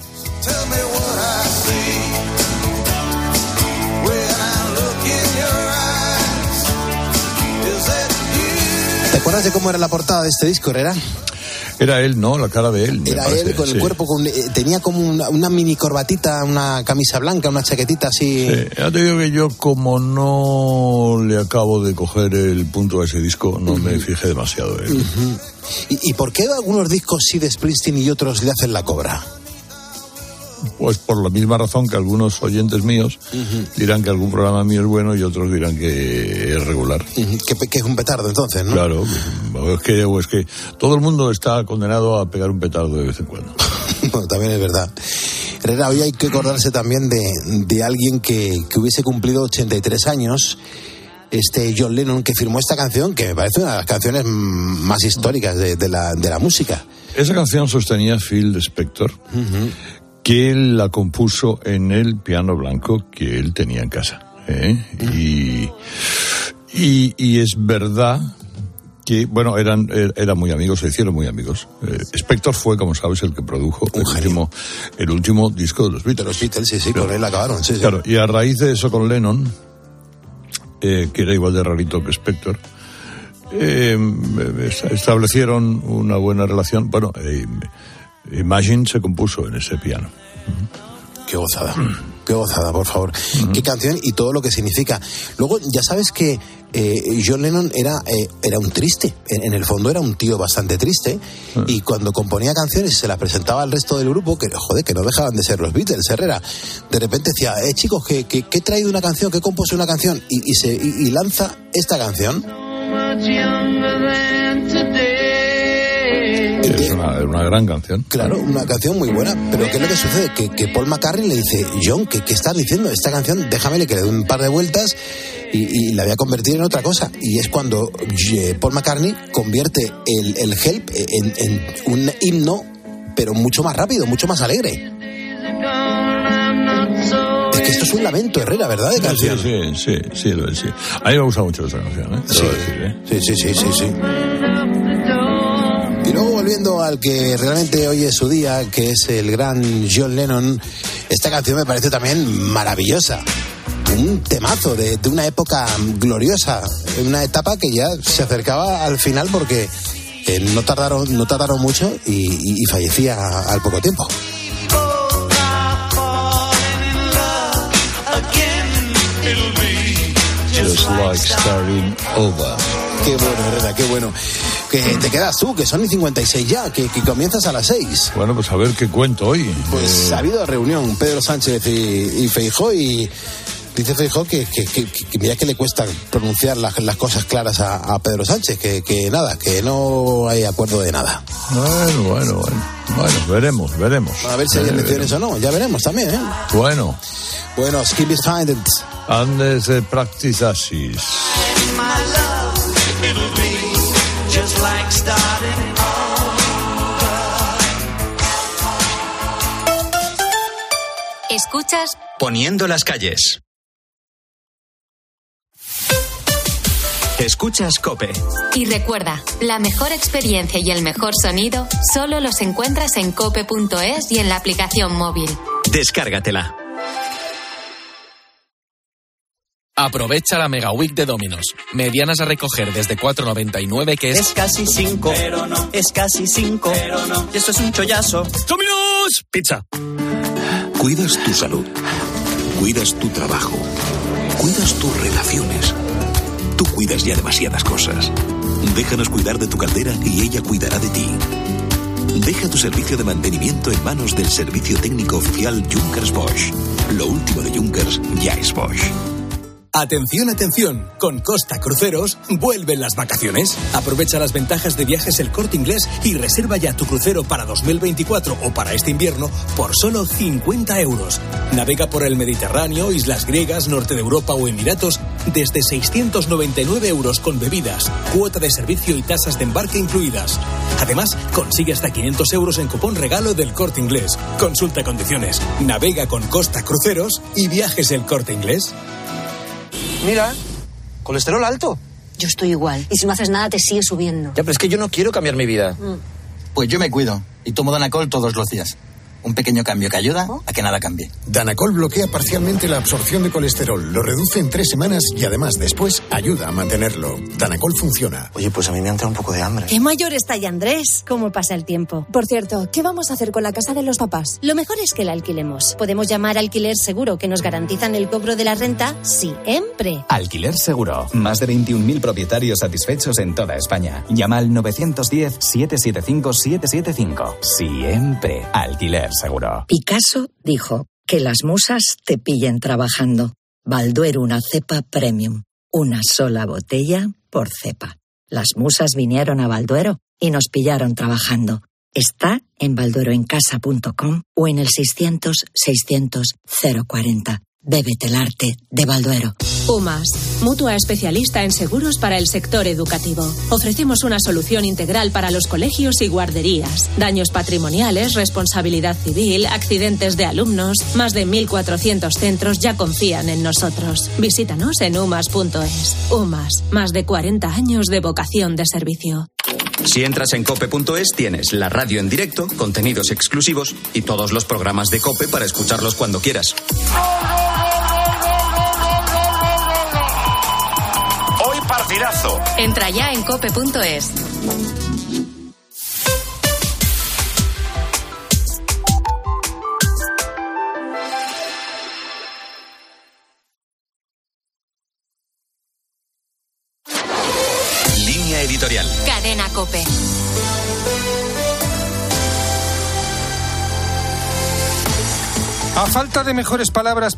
¿Te acuerdas de cómo era la portada de este disco, Herrera? Era él, ¿no? La cara de él. Era él con el cuerpo, tenía como una mini corbatita, una camisa blanca, una chaquetita así. Sí, ya te digo que yo, como no le acabo de coger el punto a ese disco, no me fijé demasiado en él. ¿Y por qué algunos discos sí de Springsteen y otros le hacen la cobra? Pues por la misma razón que algunos oyentes míos dirán que algún programa mío es bueno y otros dirán que es regular. Que es un petardo, entonces, ¿no? Claro, es que todo el mundo está condenado a pegar un petardo de vez en cuando. Bueno, también es verdad. Herrera, hoy hay que acordarse también de alguien que hubiese cumplido 83 años John Lennon, que firmó esta canción, que me parece una de las canciones más históricas de la música. Esa canción sostenía Phil Spector, que él la compuso en el piano blanco que él tenía en casa. Y es verdad que, bueno, eran muy amigos, se hicieron muy amigos. Spector fue, como sabes, el que produjo el último disco de los Beatles. De los Beatles, sí, claro. Con él acabaron, sí. Claro, y a raíz de eso con Lennon, que era igual de rarito que Spector, establecieron una buena relación. Bueno, Imagine se compuso en ese piano. Qué gozada, por favor. Qué canción y todo lo que significa. Luego, ya sabes que John Lennon era un triste. En el fondo era un tío bastante triste. Y cuando componía canciones y se las presentaba al resto del grupo, que no dejaban de ser los Beatles, Herrera, de repente decía, chicos, que he traído una canción, que he compuesto una canción, y lanza esta canción. Es una gran canción. Claro, una canción muy buena. Pero ¿qué es lo que sucede? Que Paul McCartney le dice, John, ¿qué estás diciendo? Esta canción, déjame que le dé un par de vueltas y la voy a convertir en otra cosa. Y es cuando Paul McCartney convierte el Help en un himno, pero mucho más rápido, mucho más alegre. Es que esto es un lamento, Herrera, ¿verdad? De canción. Sí. A mí me gusta mucho esta canción, ¿eh? Sí. Y luego, volviendo al que realmente hoy es su día, que es el gran John Lennon, esta canción me parece también maravillosa. Un temazo de una época gloriosa, una etapa que ya se acercaba al final porque no tardaron mucho y fallecía al poco tiempo. Just like starting over. Qué bueno, Herrera, qué bueno. Que te quedas tú, que son y 56 ya, que comienzas a las 6. Bueno, pues a ver qué cuento hoy. Pues ha habido reunión, Pedro Sánchez y Feijóo, y dice Feijóo que mira que le cuesta pronunciar las cosas claras a Pedro Sánchez, que nada, que no hay acuerdo de nada. Bueno, veremos. A ver si hay elecciones o no, ya veremos también, ¿eh? Bueno, Skip is fine. Andes de practice así. Escuchas Poniendo las calles. Escuchas COPE. y recuerda, la mejor experiencia y el mejor sonido solo los encuentras en cope.es y en la aplicación móvil. Descárgatela. Aprovecha la Mega Week de Domino's. Medianas a recoger desde 4,99, que es casi 5, pero no. Es casi 5, pero no. Y eso es un chollazo. ¡Domino's! Pizza. Cuidas tu salud. Cuidas tu trabajo. Cuidas tus relaciones. Tú cuidas ya demasiadas cosas. Déjanos cuidar de tu caldera y ella cuidará de ti. Deja tu servicio de mantenimiento en manos del servicio técnico oficial Junkers Bosch. Lo último de Junkers ya es Bosch. Atención, atención, con Costa Cruceros vuelven las vacaciones. Aprovecha las ventajas de Viajes El Corte Inglés y reserva ya tu crucero para 2024 o para este invierno por solo 50 euros. Navega por el Mediterráneo, islas griegas, norte de Europa o Emiratos desde 699 euros con bebidas, cuota de servicio y tasas de embarque incluidas. Además, consigue hasta 500 euros en cupón regalo del Corte Inglés. Consulta condiciones. Navega con Costa Cruceros y Viajes El Corte Inglés. Mira, colesterol alto. Yo estoy igual. Y si no haces nada, te sigue subiendo. Ya, pero es que yo no quiero cambiar mi vida. Pues yo me cuido y tomo Danacol todos los días. Un pequeño cambio que ayuda a que nada cambie. Danacol bloquea parcialmente la absorción de colesterol, lo reduce en 3 semanas y además después ayuda a mantenerlo. Danacol funciona. Oye, pues a mí me ha entrado un poco de hambre. ¡Qué mayor está ya Andrés! ¿Cómo pasa el tiempo? Por cierto, ¿qué vamos a hacer con la casa de los papás? Lo mejor es que la alquilemos. Podemos llamar Alquiler Seguro, que nos garantizan el cobro de la renta siempre. Alquiler Seguro. Más de 21.000 propietarios satisfechos en toda España. Llama al 910-775-775. Siempre. Alquiler Seguro. Picasso dijo que las musas te pillen trabajando. Balduero, una cepa premium. Una sola botella por cepa. Las musas vinieron a Balduero y nos pillaron trabajando. Está en baldueroencasa.com o en el 600 600 040. Bébete el arte de Balduero. UMAS, mutua especialista en seguros para el sector educativo. Ofrecemos una solución integral para los colegios y guarderías. Daños patrimoniales, responsabilidad civil, accidentes de alumnos. Más de 1.400 centros ya confían en nosotros. Visítanos en umas.es. UMAS, más de 40 años de vocación de servicio. Si entras en cope.es tienes la radio en directo, contenidos exclusivos y todos los programas de COPE para escucharlos cuando quieras. Hoy partidazo. Entra ya en cope.es. Línea editorial. Cadena COPE. A falta de mejores palabras